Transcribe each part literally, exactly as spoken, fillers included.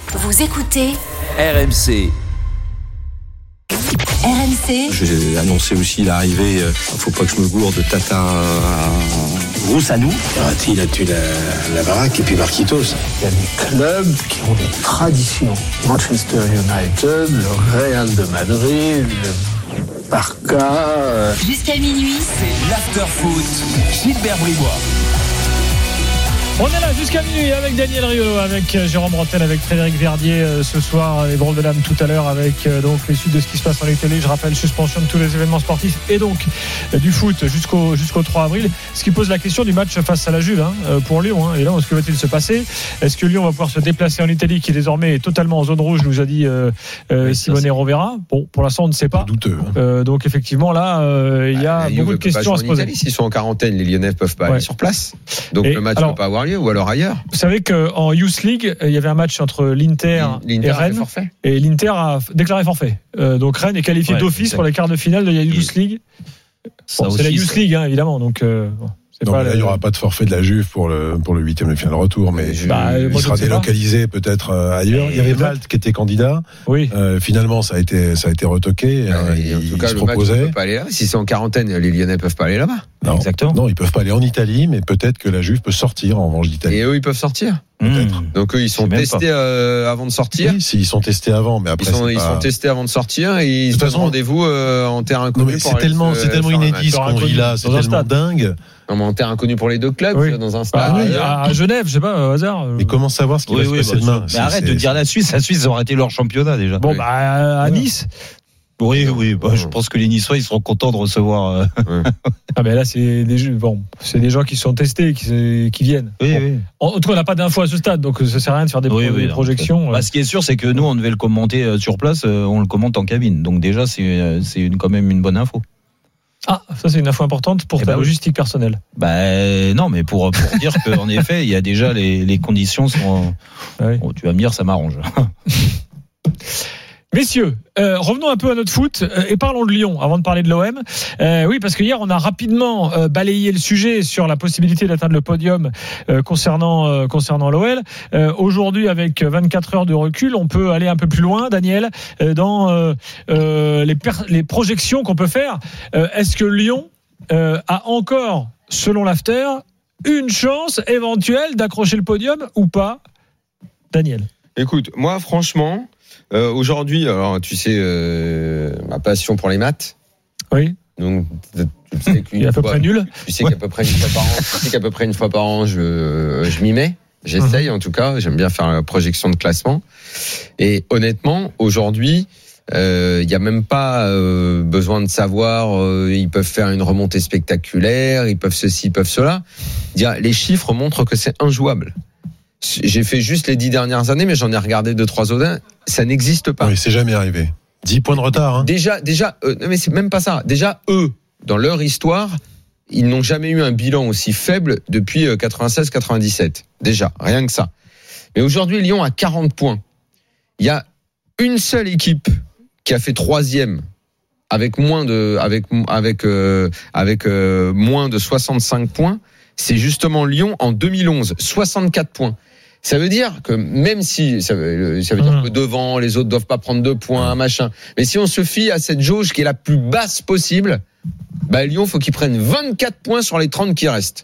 Vous écoutez R M C. R M C. J'ai annoncé aussi l'arrivée, il ne faut pas que je me gourde, de Tata Roussanou. Il a tué la, la baraque et puis Marquitos. Il y a des clubs qui ont des traditions. Manchester United, le Real de Madrid, le Barça. Jusqu'à minuit. C'est l'after-foot. Gilbert Bribois. On est là jusqu'à minuit avec Daniel Riolo, avec Jérôme Bretagne, avec Frédéric Verdier euh, ce soir, les drôles de l'âme tout à l'heure avec euh, donc les suites de ce qui se passe en Italie. Je rappelle, suspension de tous les événements sportifs et donc euh, du foot jusqu'au, jusqu'au trois avril. Ce qui pose la question du match face à la Juve hein, euh, pour Lyon. Hein. Et là, que va-t-il se passer ? Est-ce que Lyon va pouvoir se déplacer en Italie, qui désormais est totalement en zone rouge, nous a dit euh, euh, oui, Simone Rovera. Bon, pour l'instant, on ne sait pas. C'est douteux. Hein. Euh, donc effectivement, là, euh, il y a bah, beaucoup de questions à se poser. Italie, s'ils sont en quarantaine, les Lyonnais ne peuvent pas ouais. aller sur place. Donc et le match ne peut pas avoir lieu, ou alors ailleurs. Vous savez qu'en Youth League, il y avait un match entre l'Inter, L'Inter et Rennes. Et l'Inter a déclaré forfait. Euh, donc Rennes est qualifié ouais, d'office pour les quarts de finale de la Youth League. Bon, c'est la Youth League, hein, évidemment. Donc, euh, bon, c'est non, pas là, le... il n'y aura pas de forfait de la Juve pour le, pour le huitième de finale retour, mais bah, il sera délocalisé pas. peut-être euh, ailleurs. Et il y avait Malte qui était candidat. Oui. Euh, finalement, ça a été, ça a été retoqué. Bah, euh, et en il, tout cas, il le se proposait. match ne peut pas aller là. Si c'est en quarantaine, les Lyonnais ne peuvent pas aller là-bas. Non, exactement. Non, ils peuvent pas aller en Italie, mais peut-être que la Juve peut sortir en revanche d'Italie. Et eux, ils peuvent sortir. Peut-être. Donc eux, ils sont testés euh, avant de sortir. Oui, s'ils sont testés avant, mais après ils sont, c'est ils pas... sont testés avant de sortir et ils se donnent rendez-vous euh, en terrain inconnu. C'est tellement, c'est tellement inédit ce qu'on vit là, c'est tellement stade. dingue. Non, mais en terre inconnue pour les deux clubs, oui. dans un stade. Ah, oui, à, à Genève, je sais pas, au hasard. Mais comment savoir ce qui oui, va oui, se passer bah, demain ? Mais arrête de dire la Suisse, la Suisse, ils ont arrêté leur championnat déjà. Bon, oui. bah, à Nice. Oui, oui, bah, je pense que les Niçois, ils seront contents de recevoir. Euh... ah, mais là, c'est des, bon, c'est des gens qui sont testés, qui, qui viennent. Oui, bon. oui. En tout cas, on n'a pas d'infos à ce stade, donc ça sert à rien de faire des, oui, pro- oui, des non, projections. Bah, ce qui est sûr, c'est que nous, on devait le commenter sur place, on le commente en cabine. Donc déjà, c'est, c'est une, quand même une bonne info. Ah, ça c'est une info importante pour et ta bah, logistique personnelle. Bah non, mais pour, pour dire qu'en effet, il y a déjà les, les conditions sont. Oui. Bon, tu vas me dire, ça m'arrange. Messieurs, euh, revenons un peu à notre foot euh, et parlons de Lyon avant de parler de l'O M. Euh, oui, parce que hier on a rapidement euh, balayé le sujet sur la possibilité d'atteindre le podium euh, concernant euh, concernant l'O L. Euh, aujourd'hui, avec vingt-quatre heures de recul, on peut aller un peu plus loin, Daniel, euh, dans euh, euh, les, per- les projections qu'on peut faire. Euh, est-ce que Lyon euh, a encore, selon l'after, une chance éventuelle d'accrocher le podium ou pas, Daniel ? Écoute, moi franchement. Euh, aujourd'hui, alors tu sais euh, ma passion pour les maths. Oui. Donc tu sais qu'une Il est à peu fois, près nul. Tu sais ouais. qu'à peu près une fois par an, tu sais qu'à peu près une fois par an, je je m'y mets. J'essaye mmh. en tout cas. J'aime bien faire la projection de classement. Et honnêtement, aujourd'hui, il euh, y a même pas euh, besoin de savoir. Euh, ils peuvent faire une remontée spectaculaire. Ils peuvent ceci, ils peuvent cela. Dire les chiffres montrent que c'est injouable. J'ai fait juste les dix dernières années, mais j'en ai regardé deux, trois autres. Ça n'existe pas. Oui, c'est jamais arrivé. dix points de retard. Hein. Déjà, déjà, euh, mais c'est même pas ça. Déjà, eux, dans leur histoire, ils n'ont jamais eu un bilan aussi faible depuis quatre-vingt-seize quatre-vingt-dix-sept. Déjà, rien que ça. Mais aujourd'hui, Lyon a quarante points. Il y a une seule équipe qui a fait troisième avec moins de, avec, avec, euh, avec euh, moins de soixante-cinq points. C'est justement Lyon en deux mille onze, soixante-quatre points. Ça veut dire que même si ça veut, ça veut dire que devant les autres doivent pas prendre deux points, machin. Mais si on se fie à cette jauge qui est la plus basse possible, bah Lyon faut qu'ils prennent vingt-quatre points sur les trente qui restent.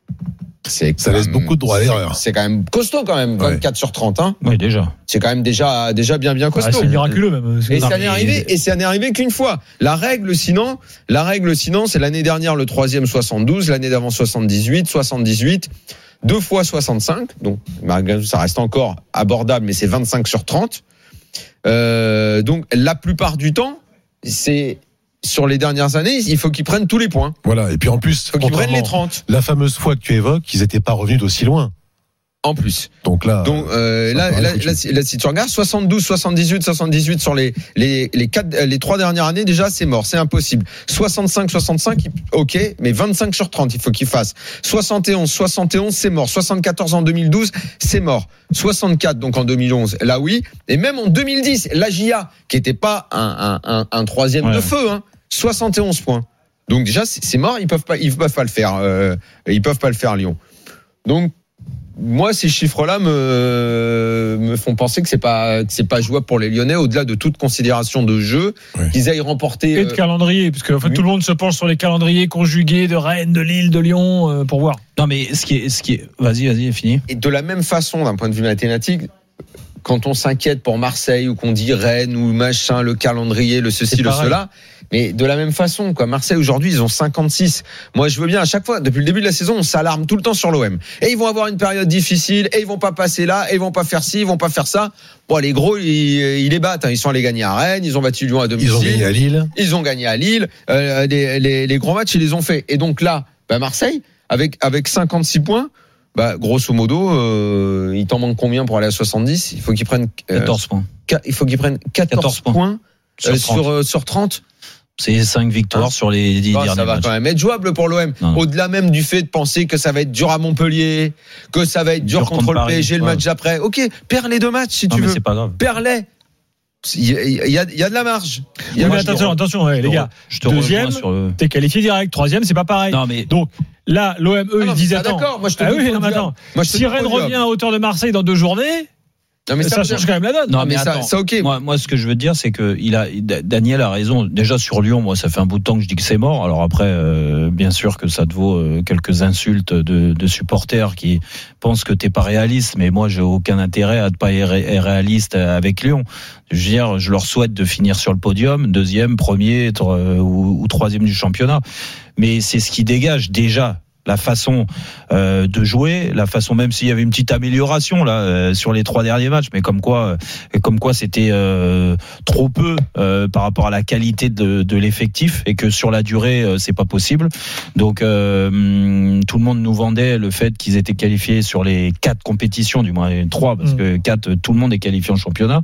C'est ça laisse même, beaucoup de droit à l'erreur. C'est quand même costaud quand même, vingt-quatre ouais. sur trente. Hein. Oui, déjà. C'est quand même déjà, déjà bien, bien costaud. Ah, c'est miraculeux même. Et ça n'est arrivé, et ça n'est arrivé qu'une fois. La règle, sinon, la règle, sinon, c'est l'année dernière le troisième soixante-douze, l'année d'avant soixante-dix-huit, soixante-dix-huit, deux fois soixante-cinq. Donc, ça reste encore abordable, mais c'est vingt-cinq sur trente. Euh, donc, la plupart du temps, c'est, sur les dernières années, il faut qu'ils prennent tous les points. Voilà. Et puis en plus, il faut qu'ils prennent les trente. La fameuse fois que tu évoques, ils n'étaient pas revenus d'aussi loin. En plus. Donc là, donc euh, là, là, là, là, là, si tu regardes soixante-douze, soixante-dix-huit, soixante-dix-huit sur les les les quatre, les trois dernières années, déjà c'est mort, c'est impossible. soixante-cinq, soixante-cinq, ok, mais vingt-cinq sur trente, il faut qu'ils fassent. soixante et onze, soixante et onze, c'est mort. soixante-quatorze en deux mille douze, c'est mort. soixante-quatre donc en deux mille onze, là oui, et même en deux mille dix, la J A qui était pas un un un, un troisième ouais. de feu, hein, soixante et onze points. Donc déjà c'est, c'est mort, ils peuvent pas ils peuvent pas le faire, euh, ils peuvent pas le faire Lyon. Donc moi, ces chiffres-là me, me font penser que c'est pas, que c'est pas jouable pour les Lyonnais, au-delà de toute considération de jeu, oui. qu'ils aillent remporter. Et de euh... calendrier, parce que en fait, oui. tout le monde se penche sur les calendriers conjugués de Rennes, de Lille, de Lyon, euh, pour voir. Non, mais ce qui est, ce qui est, vas-y, vas-y, fini. Et de la même façon, d'un point de vue mathématique, quand on s'inquiète pour Marseille ou qu'on dit Rennes ou machin, le calendrier, le ceci, le cela. Mais de la même façon, quoi. Marseille, aujourd'hui, ils ont cinquante-six. Moi, je veux bien, à chaque fois, depuis le début de la saison, on s'alarme tout le temps sur l'O M. Et ils vont avoir une période difficile, et ils vont pas passer là, et ils vont pas faire ci, ils vont pas faire ça. Bon, les gros, ils, ils les battent, hein. Ils sont allés gagner à Rennes, ils ont battu Lyon à domicile. Ils ont gagné à Lille. Ils ont gagné à Lille. Euh, les, les, les grands matchs, ils les ont fait. Et donc là, bah, Marseille, avec, avec cinquante-six points, bah, grosso modo, euh, il t'en manque combien pour aller à soixante-dix? Il faut qu'ils prennent, euh, quatorze points. Il faut qu'ils prennent quatorze, quatorze points, points sur, euh, sur, euh, sur trente. C'est cinq victoires ah. sur les dix bah, derniers matchs. Ça va matchs. quand même être jouable pour l'O M. Non, non. Au-delà même du fait de penser que ça va être dur à Montpellier, que ça va être dur, dur contre, contre le P S G ouais. le match d'après. Ok, perds les deux matchs si non, tu mais veux. C'est pas grave. Perds-les. Il y, a, il, y a, il y a de la marge. Il y a oui, mais attention, attention, ouais, les gars. Je te Deuxième, le... t'es qualifié direct. Troisième, c'est pas pareil. Non, mais... Donc là, l'O M, eux, ah non, ils disent attends. D'accord, moi je te ah dis oui, non, attends. Moi, je si Rennes revient à hauteur de Marseille dans deux journées. Non, mais ça, ça change quand même la donne. Non, mais, mais ça, ça, ok. Moi, moi, ce que je veux dire, c'est que il a, Daniel a raison. Déjà sur Lyon, moi, ça fait un bout de temps que je dis que c'est mort. Alors après, euh, bien sûr que ça te vaut euh, quelques insultes de, de supporters qui pensent que t'es pas réaliste. Mais moi, j'ai aucun intérêt à ne pas être réaliste avec Lyon. Je veux dire, je leur souhaite de finir sur le podium, deuxième, premier euh, ou, ou troisième du championnat. Mais c'est ce qui dégage déjà. La façon euh, de jouer, la façon, même s'il y avait une petite amélioration là euh, sur les trois derniers matchs, mais comme quoi, euh, comme quoi c'était euh, trop peu euh, par rapport à la qualité de, de l'effectif et que sur la durée euh, c'est pas possible. Donc euh, tout le monde nous vendait le fait qu'ils étaient qualifiés sur les quatre compétitions, du moins trois, parce mmh. que quatre, tout le monde est qualifié en championnat.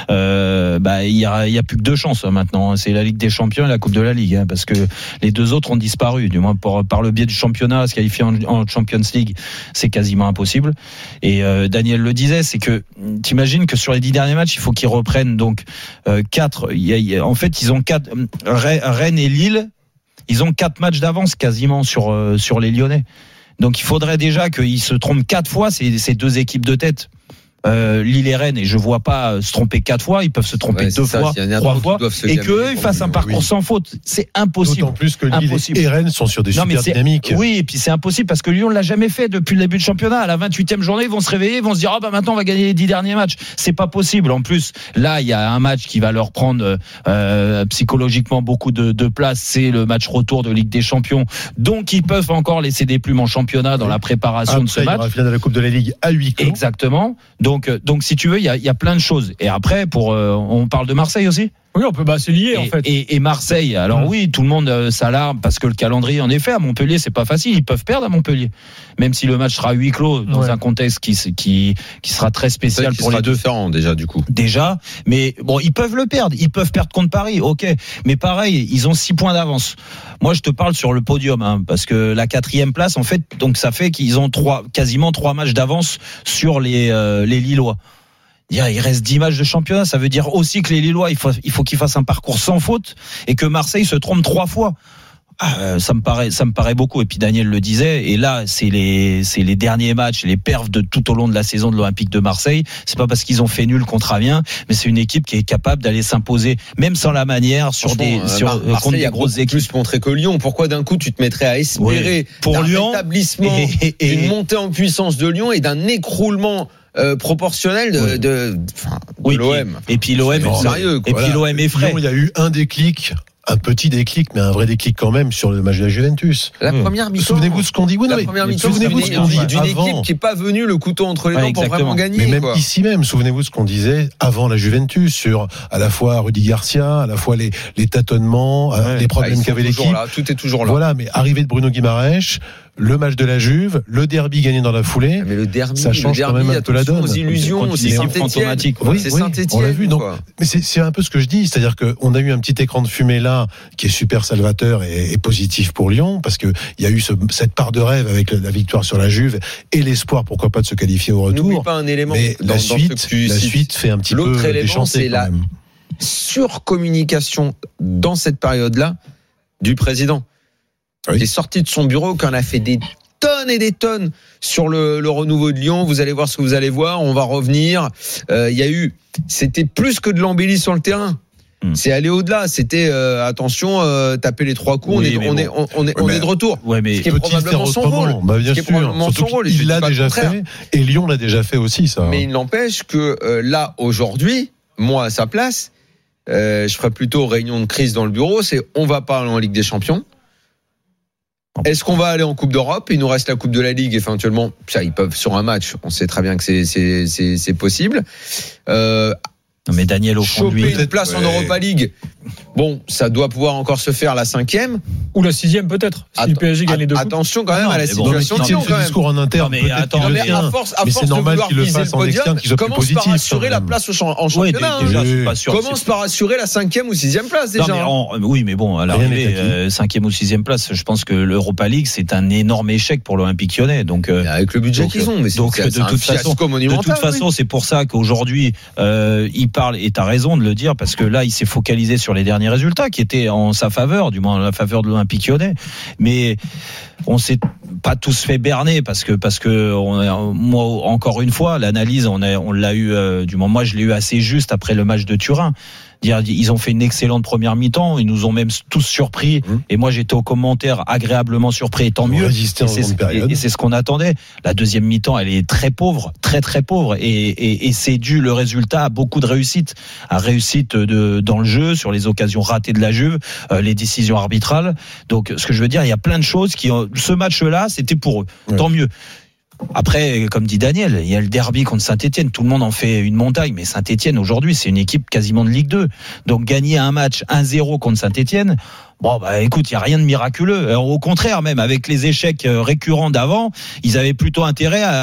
Euh, bah il y a, il y a plus que deux chances maintenant. C'est la Ligue des Champions et la Coupe de la Ligue, hein, parce que les deux autres ont disparu, du moins pour, par le biais du championnat. Qualifié en, en Champions League, c'est quasiment impossible. Et euh, Daniel le disait, c'est que t'imagines que sur les dix derniers matchs, il faut qu'ils reprennent donc euh, quatre. Il y a, il y a, en fait, ils ont quatre. Rennes et Lille, ils ont quatre matchs d'avance quasiment sur euh, sur les Lyonnais. Donc il faudrait déjà qu'ils se trompent quatre fois ces, ces deux équipes de tête. Euh, Lille et Rennes, et je vois pas se tromper quatre fois, ils peuvent se tromper ouais, deux ça, fois, trois fois, et qu'eux ils fassent un parcours oui. sans faute. C'est impossible. D'autant plus que Lille impossible. et Rennes sont sur des non, super dynamiques. Oui, et puis c'est impossible parce que Lyon l'a jamais fait depuis le début du championnat. À la vingt-huitième journée, ils vont se réveiller, ils vont se dire ah bah maintenant on va gagner les dix derniers matchs. C'est pas possible. En plus, là il y a un match qui va leur prendre euh, psychologiquement beaucoup de, de place. C'est le match retour de Ligue des Champions. Donc ils peuvent encore laisser des plumes en championnat dans oui. la préparation après, de ce match. Il y aura la finale de la Coupe de la Ligue à huis clos. Exactement. Donc donc si tu veux, il y a, il y a plein de choses. Et après, pour, euh, on parle de Marseille aussi. Oui, on peut, bah, c'est lié, et, en fait. Et, et Marseille, alors mmh. oui, tout le monde euh, s'alarme parce que le calendrier, en effet, à Montpellier, c'est pas facile. Ils peuvent perdre à Montpellier. Même si le match sera à huis clos, dans ouais. un contexte qui, qui, qui sera très spécial qui pour sera les deux. différent, déjà, du coup. Déjà. Mais bon, ils peuvent le perdre. Ils peuvent perdre contre Paris. OK. Mais pareil, ils ont six points d'avance. Moi, je te parle sur le podium, hein, parce que la quatrième place, en fait, donc ça fait qu'ils ont trois, quasiment trois matchs d'avance sur les, euh, les Lillois. Il reste dix matchs de championnat, ça veut dire aussi que les Lillois, il faut, il faut qu'ils fassent un parcours sans faute et que Marseille se trompe trois fois. Ah, ça me paraît, ça me paraît beaucoup. Et puis Daniel le disait. Et là, c'est les, c'est les derniers matchs, les perfs de tout au long de la saison de l'Olympique de Marseille. C'est pas parce qu'ils ont fait nul contre Amiens, mais c'est une équipe qui est capable d'aller s'imposer, même sans la manière, sur des, euh, sur Marseille contre des grosses équipes. Plus montré que Lyon. Pourquoi d'un coup tu te mettrais à espérer oui. pour un Lyon, rétablissement, et, et, d'une montée en puissance de Lyon et d'un écroulement Euh, proportionnel de, oui. de, enfin, de oui, l'O M. Et puis l'O M, c'est sérieux, quoi. Et puis l'O M est frais. Il y a eu un déclic. Un petit déclic, mais un vrai déclic quand même sur le match de la Juventus. La mmh. première mi-temps. Souvenez-vous de ce qu'on dit. Oui, la non, première mi-temps, souvenez-vous de ce qu'on dit d'une avant. équipe qui n'est pas venue le couteau entre les dents ouais, pour vraiment gagner. Mais même quoi. ici même, souvenez-vous de ce qu'on disait avant la Juventus sur à la fois Rudy Garcia, à la fois les, les tâtonnements, ouais. les problèmes ah, qu'avait l'équipe. Là, tout est toujours là. Voilà, mais arrivée de Bruno Guimaraes, le match de la Juve, le derby gagné dans la foulée. Mais le derby, ça change le derby, quand même un peu la donne. Aux illusions, c'est Saint-Étienne. Oui, c'est oui, Saint-Étienne. on l'a vu. Donc, mais c'est, c'est un peu ce que je dis, c'est-à-dire qu'on a eu un petit écran de fumée là qui est super salvateur et, et positif pour Lyon parce que il y a eu ce, cette part de rêve avec la victoire sur la Juve et l'espoir, pourquoi pas, de se qualifier au retour. N'oublie pas un élément. Mais dans, la suite, dans ce que tu la suite fait un petit L'autre peu élément, déchanter c'est quand la même. surcommunication dans cette période-là du président. Oui. Il est sorti de son bureau, qu'on a fait des tonnes et des tonnes sur le, le renouveau de Lyon. Vous allez voir ce que vous allez voir. On va revenir. Euh, il y a eu, c'était plus que de l'embellie sur le terrain. C'est aller au-delà. C'était euh, attention, euh, taper les trois coups. Oui, on est, on, bon. est, on, on est, on est de retour. Ouais, mais ce qui est probablement son rôle. Bah, bien sûr. Son rôle. Il l'a déjà fait. Et Lyon l'a déjà fait aussi, ça. Mais il n'empêche que euh, là, aujourd'hui, moi à sa place, euh, je ferais plutôt réunion de crise dans le bureau. C'est on va pas aller en Ligue des Champions. Est-ce qu'on va aller en Coupe d'Europe? Il nous reste la Coupe de la Ligue éventuellement. Ça, ils peuvent sur un match. On sait très bien que c'est c'est c'est, c'est possible. Euh, Non mais Daniel au fond de lui, choper une place ouais. en Europa League. Bon, ça doit pouvoir encore se faire la cinquième ou la sixième peut-être. Si Att- le P S G gagne les deux. Attention quand même ah à la situation bon, de Lyon quand même. Discours en interne. Non, mais attends, mais à force, à mais force c'est normal de vouloir qu'il le viser fasse le en podium, externe, qu'il soit plus commence positif, par assurer la place au en championnat. Oui, déjà, hein. je suis pas sûr. Commence par assurer la cinquième ou sixième place déjà. Non, mais en, oui, mais bon, à l'arrivée, euh, cinquième ou sixième place, je pense que l'Europa League c'est un énorme échec pour l'Olympique Lyonnais. Donc euh, avec le budget donc, qu'ils ont, mais c'est, donc c'est, de, c'est toute façon, de toute façon, oui. c'est pour ça qu'aujourd'hui euh, il parle et t'as raison de le dire parce que là il s'est focalisé sur les derniers résultats qui étaient en sa faveur, du moins en la faveur de l'Olympique Lyonnais. Mais on s'est pas tous fait berner parce que parce que on a, moi encore une fois l'analyse on a on l'a eu euh, du moins moi je l'ai eu assez juste après le match de Turin. Ils ont fait une excellente première mi-temps, ils nous ont même tous surpris mmh. et moi j'étais au commentaire agréablement surpris et tant mieux et c'est, et, et c'est ce qu'on attendait. La deuxième mi-temps elle est très pauvre, très très pauvre et, et, et c'est dû le résultat à beaucoup de réussite, à réussite de, dans le jeu, sur les occasions ratées de la Juve, euh, les décisions arbitrales. Donc ce que je veux dire, il y a plein de choses qui ont, ce match-là c'était pour eux, ouais. Tant mieux. Après, comme dit Daniel, il y a le derby contre Saint-Etienne. Tout le monde en fait une montagne, mais Saint-Etienne aujourd'hui, c'est une équipe quasiment de Ligue deux. Donc gagner un match un zéro contre Saint-Etienne, bon bah écoute, il y a rien de miraculeux. Alors, au contraire, même avec les échecs récurrents d'avant, ils avaient plutôt intérêt à,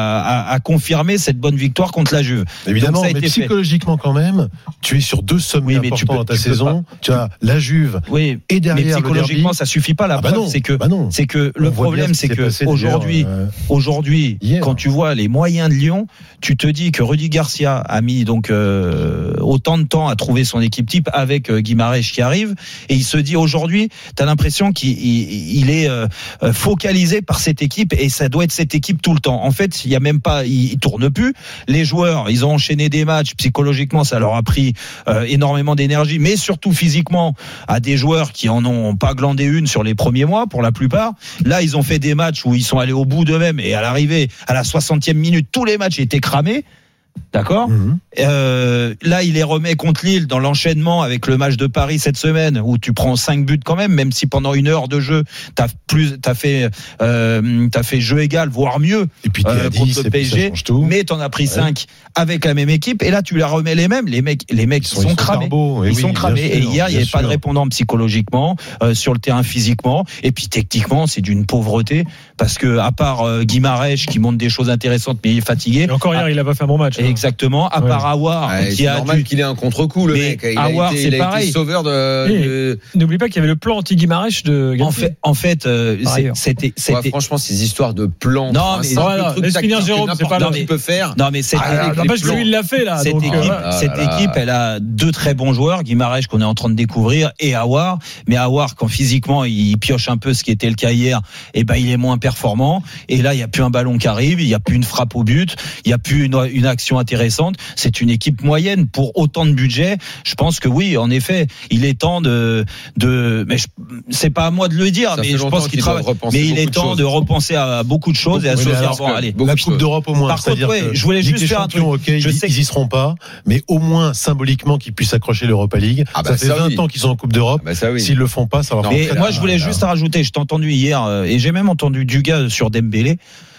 à, à confirmer cette bonne victoire contre la Juve. Évidemment, mais psychologiquement fait. Quand même, tu es sur deux sommets oui, importants peux, dans ta tu saison. Tu as la Juve oui, et derrière mais psychologiquement, le derby. Ça suffit pas. La ah bah preuve, non, c'est que bah non. c'est que le problème, c'est que aujourd'hui, euh, aujourd'hui, hier. Quand tu vois les moyens de Lyon, tu te dis que Rudy Garcia a mis donc euh, autant de temps à trouver son équipe type avec euh, Guimarães qui arrive, et il se dit aujourd'hui, t'as l'impression qu'il il, il est euh, focalisé par cette équipe et ça doit être cette équipe tout le temps. En fait, il y a même pas, il, il tourne plus. Les joueurs, ils ont enchaîné des matchs. Psychologiquement, ça leur a pris euh, énormément d'énergie, mais surtout physiquement, à des joueurs qui en ont pas glandé une sur les premiers mois pour la plupart. Là, ils ont fait des matchs où ils sont allés au bout d'eux-mêmes et à l'arrivée, à la soixantième minute, tous les matchs étaient cramés. D'accord. Mmh. Euh, là, il les remet contre Lille dans l'enchaînement avec le match de Paris cette semaine où tu prends cinq buts quand même, même si pendant une heure de jeu, t'as plus, t'as fait, euh, t'as fait jeu égal, voire mieux. Et puis euh, dix, contre le P S G, mais t'en as pris ouais. cinq avec la même équipe. Et là, tu la remets les mêmes. Les mecs, les mecs, ils sont, ils sont cramés. Carbo, ils oui, sont cramés. Sûr, et hier, il n'y avait sûr. pas de répondant psychologiquement, euh, sur le terrain physiquement. Et puis techniquement, c'est d'une pauvreté parce que à part euh, Guimarães qui montre des choses intéressantes, mais il est fatigué. Et encore hier, à... il a pas fait un bon match. Exactement. À ouais. part Aouar, ouais, qui c'est a normal dû... qu'il ait un contre-coup, le mais mec. Il Aouar, a été, c'est il a pareil. été sauveur de, de... N'oublie pas qu'il y avait le plan anti-Guimarães de. En fait, en fait, euh, c'est, c'était, c'était... Ouais, franchement, ces histoires de plans. Non, mais non, non, laisse finir Jérôme, c'est pas là. Tu peux faire. Non, mais cette ah, équipe, parce que lui, il l'a fait là. Cette donc, équipe, euh, cette ah, équipe, elle a deux très bons joueurs, Guimarães qu'on est en train de découvrir et Aouar. Mais Aouar, quand physiquement il pioche un peu, ce qui était le cas hier, et ben il est moins performant. Et là, il y a plus un ballon qui arrive, il y a plus une frappe au but, il y a plus une, une action intéressante. C'est une équipe moyenne pour autant de budget. Je pense que oui, en effet, il est temps de, de, mais je, c'est pas à moi de le dire, ça mais je pense qu'il travaille. Mais il est temps de repenser à beaucoup de choses et à se dire bon, allez. La Coupe d'Europe au moins. Par contre, ouais, je voulais juste faire un truc. Okay, je ils, sais ils y seront pas, mais au moins symboliquement qu'ils puissent accrocher l'Europa League. Ah bah ça fait ça vingt oui. ans qu'ils sont en Coupe d'Europe. Ah bah oui. S'ils le font pas, ça va. Non, mais moi, je voulais juste rajouter. Je t'ai entendu hier euh, et j'ai même entendu du gars sur Dembélé.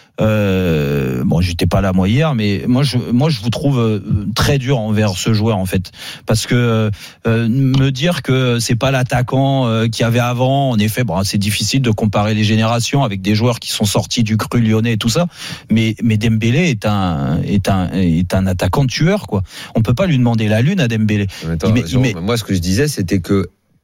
Euh, bon, j'étais pas là moi hier, mais moi je, moi je vous trouve euh, très dur envers ce joueur en fait, parce que euh, me dire que c'est pas l'attaquant euh, qu'il y avait avant, en effet, bon, c'est difficile de comparer les générations avec des joueurs qui sont sortis du cru lyonnais et tout ça, mais mais Dembélé est un est un est un attaquant tueur quoi. On peut pas lui demander la lune à Dembélé. Attends, il met, il met... Moi, ce que je disais, c'était que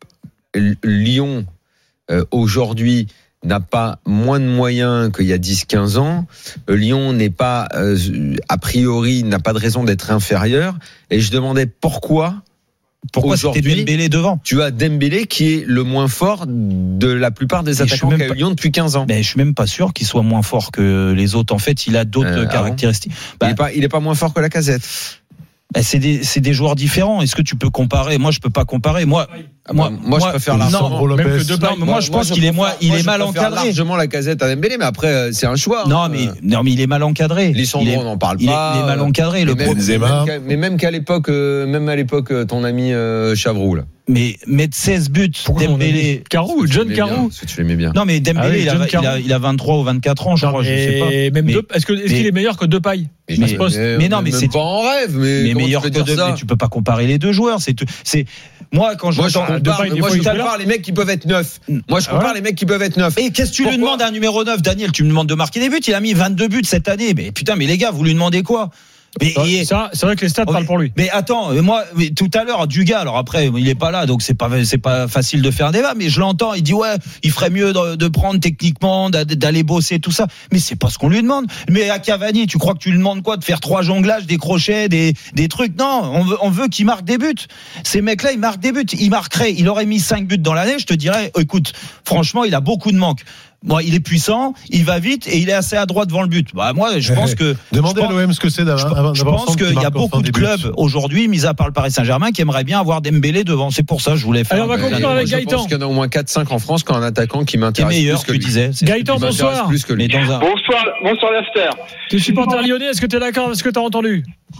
Lyon euh, aujourd'hui n'a pas moins de moyens qu'il y a dix quinze ans. Lyon n'est pas, euh, a priori, n'a pas de raison d'être inférieur. Et je demandais pourquoi Pourquoi c'était aujourd'hui, Dembélé devant? Tu as Dembélé qui est le moins fort de la plupart des Et je attaquants suis même qu'a eu pas- Lyon depuis quinze ans. Ben, je suis même pas sûr qu'il soit moins fort que les autres. En fait, il a d'autres Euh, ah caractéristiques. il Ben, est pas, il est pas moins fort que Lacazette. ben, c'est des, c'est des joueurs différents. Est-ce que tu peux comparer? Moi, je peux pas comparer. Moi, Moi, moi, je préfère non, largement. Même que Lopez. Depay. non, mais moi, je pense je qu'il est préfère- moins, il moi, est je mal préfère encadré. largement Lacazette à Dembélé, mais après, euh, c'est un choix. Non, hein. mais, non, mais il est mal encadré. Lisandro, il est, on n'en parle il est- pas. il est mal encadré. Le Mais même, pro- mais même qu'à- mais même qu'à l'époque, euh, même à l'époque, euh, ton ami euh, Chavroux, là. mais mettre seize buts, Pourquoi mon Dembélé. ami Carou, Tu John l'aimais bien, Carou. parce que tu l'aimais bien. Non, mais Dembélé, Ah oui, il, a, John il, a, Carou. il a vingt-trois ou vingt-quatre ans, je crois, je sais pas. Et même Mais- deux, est-ce que, est-ce mais- qu'il est meilleur que Depay? Mais, Mais- mais, mais non, mais même c'est- pas en rêve, mais, mais comment meilleur tu que peux dire deux, ça mais tu peux pas comparer les deux joueurs. C'est, c'est, moi, quand je Moi, je j'entends- compare, Depay, des moi, fois, je il joue compare les mecs qui peuvent être neufs. Moi, je Ah compare ouais les mecs qui peuvent être neufs. Et qu'est-ce que tu lui Pourquoi demandes à un numéro neuf, Daniel? Tu me demandes de marquer des buts. Il a mis vingt-deux buts cette année. Mais putain, mais les gars, vous lui demandez quoi? Mais, et- Ça, c'est vrai que les stats Oh, parlent pour lui. Mais attends, moi, mais tout à l'heure, Dugas, alors après, il est pas là, donc c'est pas, c'est pas facile de faire un débat, mais je l'entends, il dit ouais, il ferait mieux de, de prendre techniquement, d'a- d'aller bosser, tout ça. Mais c'est pas ce qu'on lui demande. Mais à Cavani, tu crois que tu lui demandes quoi? De faire trois jonglages, des crochets, des, des trucs? Non, on veut, on veut qu'il marque des buts. Ces mecs-là, ils marquent des buts. Il marquerait, il aurait mis cinq buts dans l'année, je te dirais, écoute, franchement, il a beaucoup de manques. Bon, il est puissant, il va vite et il est assez adroit devant le but. Bah, moi, je pense que. Demandez je à pense- l'O M ce que c'est Je, d'avoir. je pense qu'il y a beaucoup de clubs aujourd'hui, mis à part le Paris Saint-Germain, qui aimeraient bien avoir Dembélé devant. C'est pour ça que je voulais faire. Allez, on va un- conclure Moi, avec je Gaëtan. pense qu'il y en a au moins quatre cinq en France qui ont un attaquant qui qui est m'intéresse meilleur, plus que tu lui. disais. C'est ce que Gaëtan, Qui m'intéresse bonsoir. plus que lui. Mais dans un. Bonsoir, bonsoir l'after. Tu es supporter lyonnais, est-ce que tu es d'accord avec ce que tu as entendu?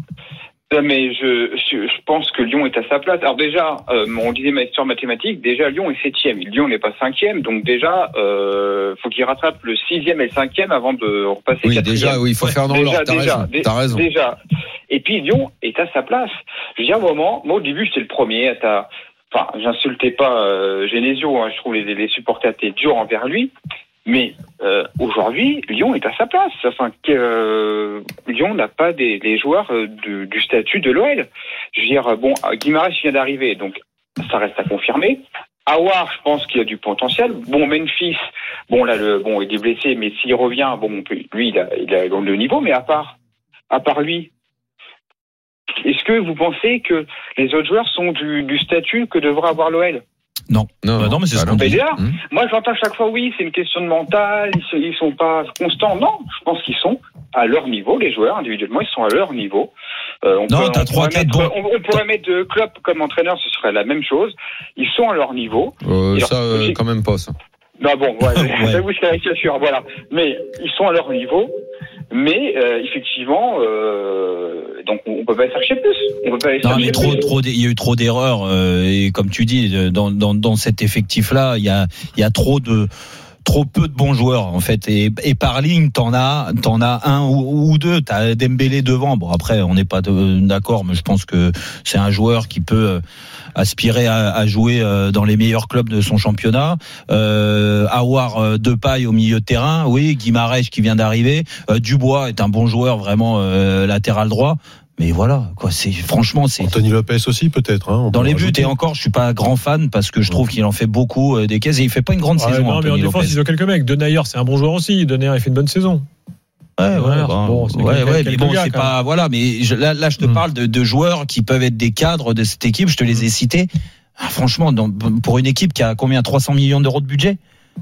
Non, mais je, je, je pense que Lyon est à sa place. Alors déjà, euh, on disait ma histoire mathématique, déjà Lyon est septième. Lyon n'est pas cinquième, donc déjà, euh, faut qu'il rattrape le sixième et le cinquième avant de repasser Oui, quatrième. déjà, oui, il faut faire dans Déjà, l'ordre. T'as déjà, raison. dé- T'as raison. Déjà. Et puis Lyon est à sa place. Je veux dire, à un moment, moi au début j'étais le premier à ta... Enfin, j'insultais pas euh, Genesio, hein, je trouve les, les supporters étaient durs envers lui. Mais euh, aujourd'hui, Lyon est à sa place. Enfin, que, euh, Lyon n'a pas des, des joueurs euh, du, du statut de l'O L. Je veux dire, bon, Guimarães vient d'arriver, donc ça reste à confirmer. Aouar, je pense qu'il a du potentiel. Bon, Memphis, bon là, le, bon, il est blessé, mais s'il revient, bon, on peut- lui, il a, il a le niveau. Mais à part, à part lui, est-ce que vous pensez que les autres joueurs sont du, du statut que devrait avoir l'O L? Non. Bah non, mais c'est ce bah qu'on non. Mais dit. déjà, Hum. moi j'entends chaque fois oui, c'est une question de mental, ils sont, ils sont pas constants. Non, je pense qu'ils sont à leur niveau, les joueurs individuellement, ils sont à leur niveau. Euh, on Non, peut- t'as on trois, pourrait quatre mettre- bons. on, on pourrait mettre de Klopp comme entraîneur, ce serait la même chose. Ils sont à leur niveau. Euh, Et ça, alors, euh, j'ai- quand même pas, ça. Non bon, ouais, Ouais. j'avoue, c'est caricature, voilà. Mais ils sont à leur niveau. Mais euh, effectivement, euh, donc on peut pas aller chercher plus. On peut pas aller Non, chercher mais trop, plus. trop, d- il y a eu trop d'erreurs euh, et comme tu dis, euh, dans, dans, dans cet effectif-là, il y a, il y a trop de, trop peu de bons joueurs en fait. Et, et par ligne, t'en as, t'en as un ou, ou deux. T'as Dembélé devant. Bon après, on n'est pas de- d'accord, mais je pense que c'est un joueur qui peut euh, aspirer à, à jouer euh, dans les meilleurs clubs de son championnat. Euh, avoir euh, Depay au milieu de terrain, oui. Guimarães qui vient d'arriver. Euh, Dubois est un bon joueur, vraiment euh, latéral droit. Mais voilà, quoi. C'est franchement, c'est Anthony Lopez aussi, peut-être. Hein, on dans peut les buts. rajouter. Et encore, je suis pas grand fan parce que je trouve qu'il en fait beaucoup euh, des caisses et il fait pas une grande Ouais, saison. non, mais en Anthony défense, Lopez. ils ont quelques mecs. Denayer, c'est un bon joueur aussi. Denayer, il fait une bonne saison. Ouais, ouais, Ouais, bon, bon, c'est ouais, quelques- ouais, mais quelques bon, gars, c'est quand pas, voilà, mais je, là, là, je te Mm. parle de, de joueurs qui peuvent être des cadres de cette équipe. Je te les ai cités. Ah, franchement, dans- pour une équipe qui a combien, trois cents millions d'euros de budget?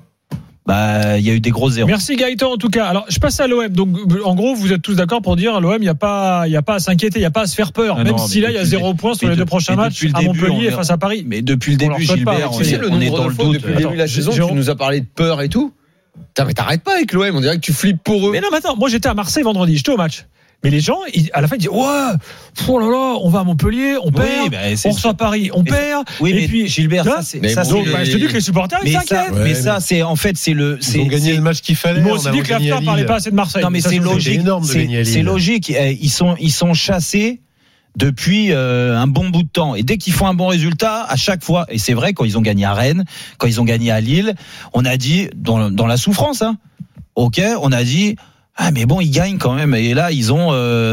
Bah, il y a eu des grosses erreurs. Merci Gaëtan en tout cas. Alors je passe à l'O M. Donc en gros vous êtes tous d'accord pour dire l'O M il y a pas il y a pas à s'inquiéter, il y a pas à se faire peur. Ah Même non, si mais là il y a depuis zéro le- point sur mais les deux de- prochains mais matchs depuis le à début, Montpellier on est- face à Paris. Mais depuis le On leur début, souhaite pas, Gilbert, c'est- on Tu sais, est, le on est nombre dans de le fois doute. depuis le début de la Attends, saison, tu Jérôme- nous as parlé de peur et tout. Putain, mais t'arrêtes pas avec l'O M, on dirait que tu flippes pour eux. Mais non mais attends, moi j'étais à Marseille vendredi, j'étais au match. Mais les gens, ils- à la fin, ils disent ouais, oh là là, on va à Montpellier, on Oui, perd, bah, c'est on sûr. reçoit à Paris, on Mais perd. Oui, et mais puis Gilbert, là, ça, c'est, mais ça, bon, c'est donc, le- bah, je te dis que les supporters ils mais ça, s'inquiètent. Ouais, mais mais- ça, c'est, en fait, c'est le, Ils c'est, ont gagné c'est- le match qu'il fallait. Ils m'ont on aussi a dit que gagné à l'After parlait Lille. pas assez de Marseille. Non, mais Ça, c'est je le sais. logique. énorme de C'est, gagner à Lille. c'est logique. Eh, Ils sont, ils sont chassés depuis euh, un bon bout de temps. Et dès qu'ils font un bon résultat, à chaque fois, et c'est vrai, quand ils ont gagné à Rennes, quand ils ont gagné à Lille, on a dit, dans, dans la souffrance, hein, ok, on a dit, ah mais bon, ils gagnent quand même. Et là, ils ont euh, sept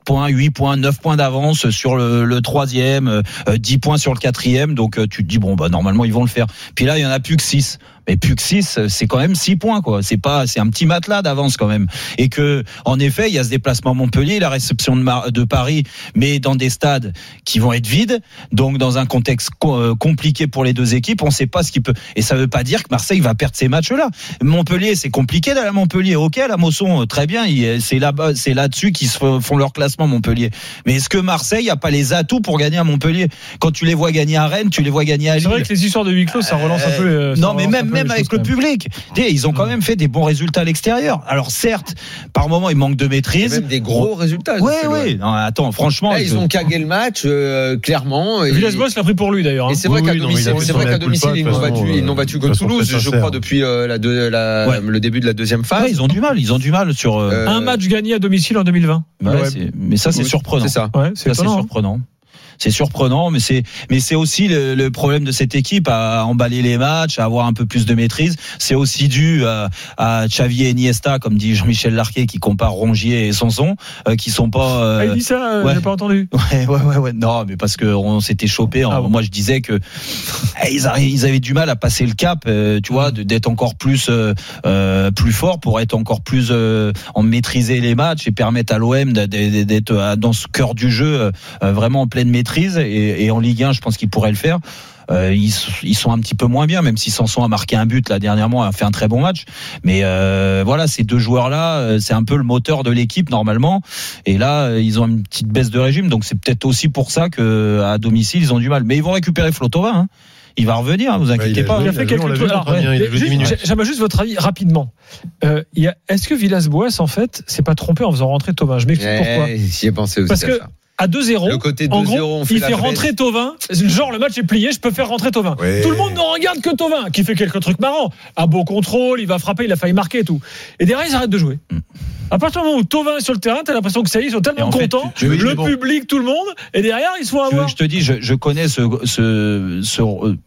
points, huit points, neuf points d'avance sur le, le troisième, euh, dix points sur le quatrième. Donc euh, tu te dis bon bah normalement ils vont le faire. Puis là il y en a plus que six. Mais plus que six, c'est quand même six points, quoi. C'est pas, c'est un petit matelas d'avance quand même. Et que, en effet, il y a ce déplacement à Montpellier, la réception de, Mar- de Paris, mais dans des stades qui vont être vides. Donc, dans un contexte co- euh, compliqué pour les deux équipes, on sait pas ce qui peut. Et ça veut pas dire que Marseille va perdre ces matchs-là. Montpellier, c'est compliqué d'aller à Montpellier. Ok, la Mosson, très bien. Il, c'est là-bas, c'est là-dessus qu'ils se font leur classement, Montpellier. Mais est-ce que Marseille a pas les atouts pour gagner à Montpellier? Quand tu les vois gagner à Rennes, tu les vois gagner à Lille. C'est vrai que les histoires de huis clos, ça relance un peu. Euh, non, mais même, même avec le public. Ils ont quand même fait des bons résultats à l'extérieur. Alors certes, par moments, il manque de maîtrise. Même des gros résultats. Ouais, ouais. Non, attends, franchement, là, ils je... ont cagué le match euh, clairement. Et... Villas-Boas l'a pris pour lui d'ailleurs. Hein. Et c'est vrai oui, qu'à oui, domicile, non, c'est vrai qu'à domicile, ils n'ont battu, ils n'ont battu que Toulouse, je crois, depuis euh, la, de, la ouais. le début de la deuxième phase. Ouais, ils ont du mal. Ils ont du mal sur euh... un match gagné à domicile en deux mille vingt. Ouais, ouais. C'est... Mais ça, c'est oui, surprenant. C'est ça. Ouais, c'est, ça, c'est surprenant. C'est surprenant, mais c'est mais c'est aussi le, le problème de cette équipe à emballer les matchs, à avoir un peu plus de maîtrise. C'est aussi dû à, à Xavi et Iniesta, comme dit Jean-Michel Larquet, qui compare Rongier et Sanson, euh, qui sont pas. Euh... Ah, il dit ça, euh, ouais. j'ai pas entendu. Ouais, ouais, ouais, ouais. Non, mais parce que on s'était chopé. Ah, bon. Moi, je disais que ils, avaient, ils avaient du mal à passer le cap, euh, tu vois, de, d'être encore plus euh, euh, plus fort pour être encore plus euh, en maîtriser les matchs et permettre à l'O M d'être, d'être dans ce cœur du jeu euh, vraiment en pleine maîtrise. Et, et en Ligue un, je pense qu'ils pourraient le faire. Euh, ils, ils sont un petit peu moins bien, même si Sanson a marqué un but là dernièrement, a fait un très bon match. Mais euh, voilà, ces deux joueurs-là, c'est un peu le moteur de l'équipe normalement. Et là, ils ont une petite baisse de régime, donc c'est peut-être aussi pour ça que à domicile, ils ont du mal. Mais ils vont récupérer Flotova. Hein. Il va revenir, hein, vous inquiétez ouais, pas. Il a fait quelques trucs. J'aimerais juste votre avis rapidement. Euh, il y a, est-ce que Villas-Boas en fait s'est pas trompé en faisant rentrer Thauvin? Je m'explique eh, pourquoi. J'y ai pensé aussi. Parce à que ça. À deux zéro, le côté en deux zéro, gros, on fait il fait la rentrer Thauvin. Genre, le match est plié, je peux faire rentrer Thauvin. Ouais. Tout le monde ne regarde que Thauvin, qui fait quelques trucs marrants. Un beau contrôle, il va frapper, il a failli marquer et tout. Et derrière, ils arrêtent de jouer. Mm. À partir du moment où Thauvin est sur le terrain, t'as l'impression que ça y est, ils sont tellement contents. Fait, tu, tu, le bon. public, tout le monde. Et derrière, ils se font avoir. Je te dis, je, je connais ce, ce, ce euh,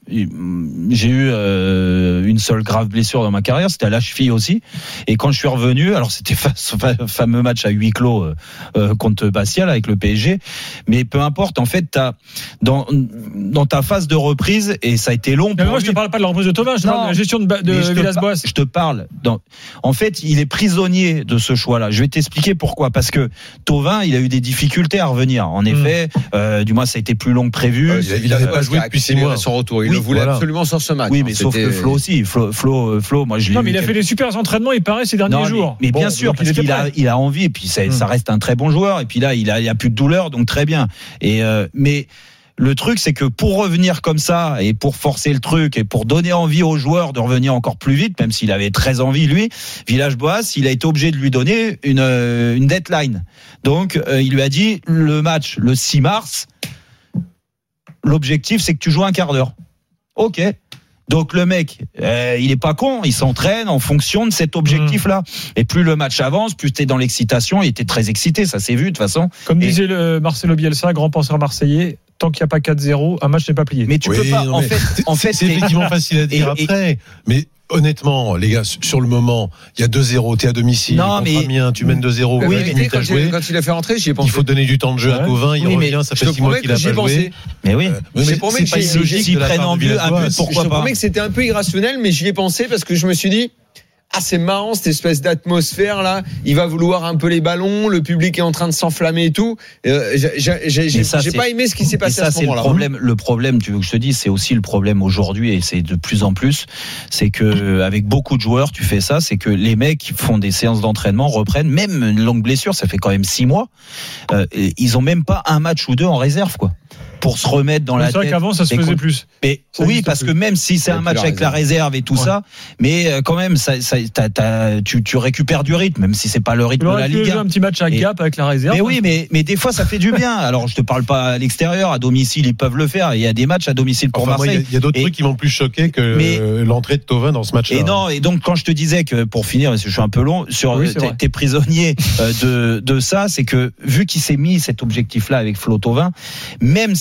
j'ai eu euh, une seule grave blessure dans ma carrière, c'était à la cheville aussi. Et quand je suis revenu, alors c'était face au fameux match à huis clos euh, contre Bastia là, avec le P S G. Mais peu importe, en fait, t'as dans dans ta phase de reprise et ça a été long. Mais pour moi, lui. Je te parle pas de la reprise de Thauvin, je te parle de la gestion de, de Villas-Boas. Je te parle. Dans, en fait, il est prisonnier de ce choix. Là. Je vais t'expliquer pourquoi. Parce que Thauvin, il a eu des difficultés à revenir. En effet, mmh. euh, du moins, ça a été plus long que prévu. Euh, il n'avait pas joué depuis six mois. Son retour, il oui, le voulait voilà. absolument sur ce match. Oui, mais sauf que Flo aussi. Flo, Flo, Flo moi, je l'ai Non, vu mais il a fait des super entraînements, il paraît, ces derniers non, jours. Mais, mais bon, bien sûr, parce il qu'il a, il a envie. Et puis, ça, mmh. ça reste un très bon joueur. Et puis là, il a, il a plus de douleur, donc très bien. Et euh, mais. Le truc, c'est que pour revenir comme ça et pour forcer le truc et pour donner envie aux joueurs de revenir encore plus vite, même s'il avait très envie, lui, Villas-Boas, il a été obligé de lui donner une, une deadline. Donc, euh, il lui a dit, le match, le six mars, l'objectif, c'est que tu joues un quart d'heure. Ok. Donc le mec, euh, il est pas con, il s'entraîne en fonction de cet objectif-là. Et plus le match avance, plus t'es dans l'excitation. Il était très excité, ça s'est vu de toute façon. Comme et... disait le Marcelo Bielsa, grand penseur marseillais, tant qu'il n'y a pas quatre zéro, un match n'est pas plié. Mais tu oui, peux pas. Non, en fait, c'est, en fait, c'est effectivement facile à dire et, après, et... mais. Honnêtement, les gars, sur le moment, il y a deux zéro, t'es à domicile, non, mais... Amiens, tu mènes deux zéro, oui, mais quand, joué. quand il a fait rentrer, j'y ai pensé. Il faut donner du temps de jeu ouais. à Thauvin, il oui, revient, ça fait six mois qu'il a pas joué. Mais oui, euh, mais c'est, c'est pas illogique s'ils prennent en vue un but, pourquoi pas. Je promets que c'était un peu irrationnel, mais j'y ai pensé parce que je me suis dit, ah, c'est marrant, cette espèce d'atmosphère là. Il va vouloir un peu les ballons, le public est en train de s'enflammer et tout. Euh, j'ai j'ai, j'ai, ça, j'ai pas aimé ce qui s'est passé ça, à ce moment-là. Le problème, le problème, tu veux que je te dise, c'est aussi le problème aujourd'hui et c'est de plus en plus, c'est que avec beaucoup de joueurs, tu fais ça, c'est que les mecs font des séances d'entraînement, reprennent, même une longue blessure, ça fait quand même six mois. Euh, ils ont même pas un match ou deux en réserve, quoi. Pour se remettre dans mais la c'est tête. C'est vrai qu'avant ça se faisait plus. Mais ça oui, parce plus. Que même si c'est ouais, un match avec la réserve et tout ouais. ça, mais quand même, ça, ça, t'as, t'as, tu, tu récupères du rythme, même si c'est pas le rythme de la Ligue un. Un petit match à Gap avec la réserve. Mais oui, mais mais des fois ça fait du bien. Alors je te parle pas à l'extérieur, à domicile ils peuvent le faire. Il y a des matchs à domicile pour enfin, Marseille. Il y, y a d'autres et, trucs qui m'ont plus choqué que mais, l'entrée de Thauvin dans ce match-là. Et non, et donc quand je te disais que pour finir, parce que je suis un peu long, sur oui, t'es, t'es prisonnier de de ça, c'est que vu qu'il s'est mis cet objectif-là avec Flo Thauvin, même si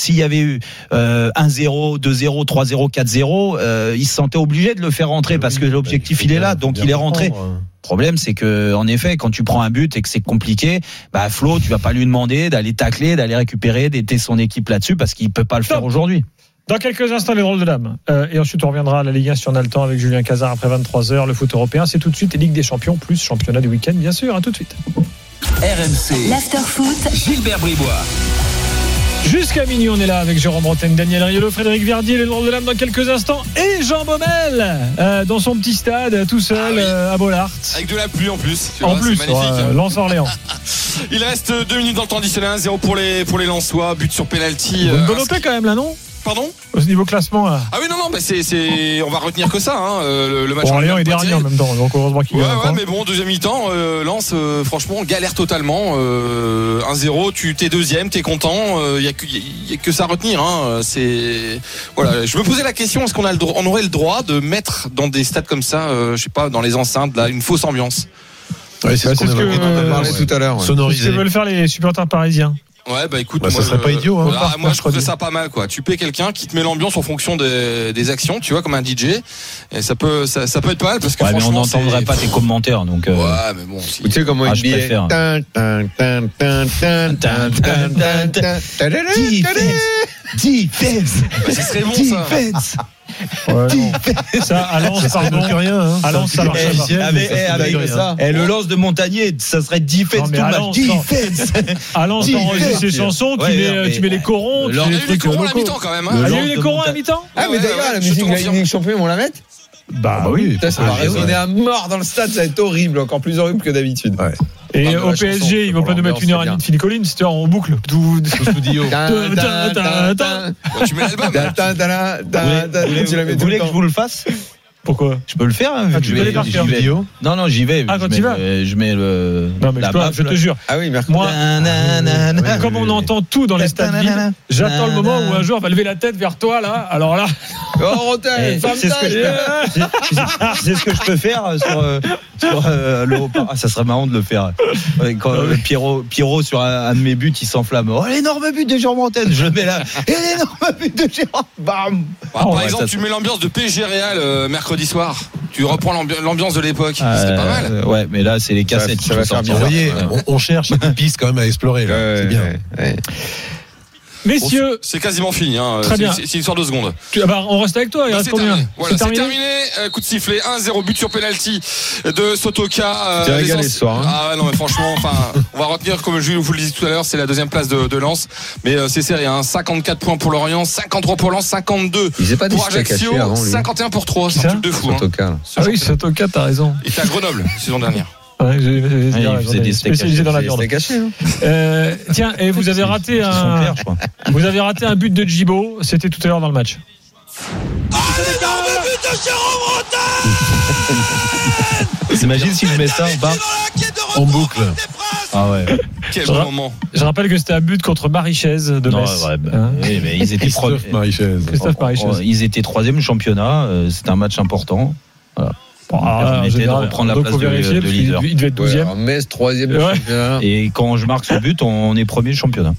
s'il y avait eu euh, un zéro, deux zéro, trois zéro, quatre zéro, euh, il se sentait obligé de le faire rentrer parce que l'objectif il est là, donc il est rentré. Le problème, c'est que, en effet, quand tu prends un but et que c'est compliqué, bah, Flo, tu vas pas lui demander d'aller tacler, d'aller récupérer, d'aider son équipe là-dessus parce qu'il peut pas le faire aujourd'hui. Dans quelques instants, les drôles de dames. Euh, et ensuite, on reviendra à la Ligue un si on a le temps avec Julien Cazard après vingt-trois heures. Le foot européen, c'est tout de suite Ligue des Champions plus championnat du week-end, bien sûr. À tout de suite. R M C. L'Afterfoot. Gilbert Bribois. Jusqu'à minuit, on est là avec Jérôme Bretagne, Daniel Riolo, Frédéric Verdier, les drôles de dames dans quelques instants. Et Jean Baumel, euh, dans son petit stade, tout seul, ah oui. euh, à Bollaert. Avec de la pluie en plus. Tu en vois, plus, c'est magnifique. euh, Lens-Orléans. Il reste deux minutes dans le temps additionnel, un zéro pour les, pour les Lensois, but sur penalty. Bonne euh, bonne quand même là, non? Pardon? Au niveau classement là. Ah oui, non, non, bah c'est, c'est, on va retenir que ça, hein, le, le match. Bon, Orléans est dernier en même temps, donc heureusement qu'il ouais, gagne. Ouais, ouais, mais bon, deuxième mi-temps, euh, Lens, euh, franchement, galère totalement. Euh, un zéro, tu t'es deuxième, t'es content. Il euh, y a que, y a que ça à retenir. Hein, c'est voilà. Je me posais la question, est-ce qu'on a le droit, on aurait le droit de mettre dans des stades comme ça, euh, je sais pas, dans les enceintes, là, une fausse ambiance. Ouais, c'est, bah, ce qu'on c'est ce que euh, parlé tout à l'heure. Ouais. Sonorisé. C'est ce que veulent faire les supporters parisiens. Ouais, bah écoute, bah, moi, ça serait je, pas idiot. Hein. Ah, moi, je trouverais ça pas mal, quoi. Tu paies quelqu'un qui te met l'ambiance en fonction des, des actions, tu vois, comme un D J. Et ça peut, ça, ça peut être pas mal parce que ouais, mais on franchement, n'entendrait c'est... pas tes commentaires, donc. Euh... Ouais, mais bon. Si... Tu sais comment ah, il dit. Defense. Bah, ce serait bon ça. Ouais, ça, à Lens, pardon. Rien, hein. À Lens, ça marche pas. Avec, avec, avec ça. Et le lance de Montagnier, ça serait defense tout le match. Defense. À Lens, t'enregistres ces chansons, tu ouais, mets, mais, tu mets les corons. Il y a eu les corons à la mi-temps quand même. Hein. Ah, il y a eu les corons à la mi-temps. Ah, mais d'ailleurs, la musique de la Ligue des Champions, on la met? Bah oui. Putain, ça va résonner à mort dans le stade, ça va être horrible, encore plus horrible que d'habitude. Ouais. Et ah, au P S G, ils vont pas nous mettre une heure et demie de Phil Collins, c'était en boucle. Tout studio. Tu mets l'album. Tu voulez que je vous le fasse? Pourquoi? Je peux le faire, hein, ah, tu peux les partir. Non, non, j'y vais. Ah, quand tu vas? Je mets le. Non, mais toi, je te jure. Ah oui, merci. Moi, comme on entend tout dans les stades vides, j'attends le moment où un joueur va lever la tête vers toi, là. Alors là. Oh, Rotel, c'est ce que je c'est ce que je peux faire sur, sur euh, le haut-parleur. Ah, ça serait marrant de le faire. Quand euh, Pierrot, Pierrot sur un, un de mes buts, il s'enflamme. Oh, l'énorme but de Jérôme Bretagne. Je le mets là. Et l'énorme but de Jérôme. Bam. Ah, par oh, exemple, ouais, tu mets l'ambiance de P S G Real euh, mercredi soir. Tu reprends l'ambi- l'ambiance de l'époque. Euh, C'était pas mal. Euh, ouais, mais là, c'est les cassettes qui vont sortir. Vous voyez, on, on cherche une piste quand même à explorer. Là. Ouais, c'est bien. Ouais, ouais. Messieurs, bon, c'est quasiment fini. Hein. Très c'est, bien. C'est, c'est une histoire de secondes. Tu, bah, on reste avec toi. Il bah, reste c'est combien terminé. Voilà, c'est, c'est terminé. terminé. Euh, coup de sifflet. un zéro but sur penalty de Sotoka. Euh, tu régalé ce soir. Hein. Ah non, mais franchement, enfin, on va retenir, comme je vous le disais tout à l'heure, c'est la deuxième place de, de Lens. Mais euh, c'est serré. Hein. cinquante-quatre points pour Lorient, cinquante-trois pour Lens, cinquante-deux pour Ajaccio, cinquante et un pour trois. C'est un truc de fou. Sotoka. Hein. Ah oui, Sotoka, t'as raison. Il était à Grenoble saison dernière. Ouais, j'ai, j'ai, j'ai, ah, j'ai, j'ai spécialisé dans la viande. Caché, hein. euh, tiens, et vous avez raté un, père, je crois. Vous avez raté un but de Djibo. C'était tout à l'heure dans le match. Ah, l'énorme but de Jérôme Bretagne. T'imagines s'il met ça en bas en boucle. Ah ouais. Quel je, bon ra- moment. Je rappelle que c'était un but contre Mariches de non, Metz. Ouais, bah, hein oui, mais ils étaient Christophe Mariches. Christophe Mariches. Ils étaient troisième championnat. Euh, c'était un match important. Voilà. Bon, ah, on était de reprendre la place de, de leader. Il devait être douzième. Ouais, Metz, troisième ouais. championnat. Et quand je marque ce but, on est premier du championnat.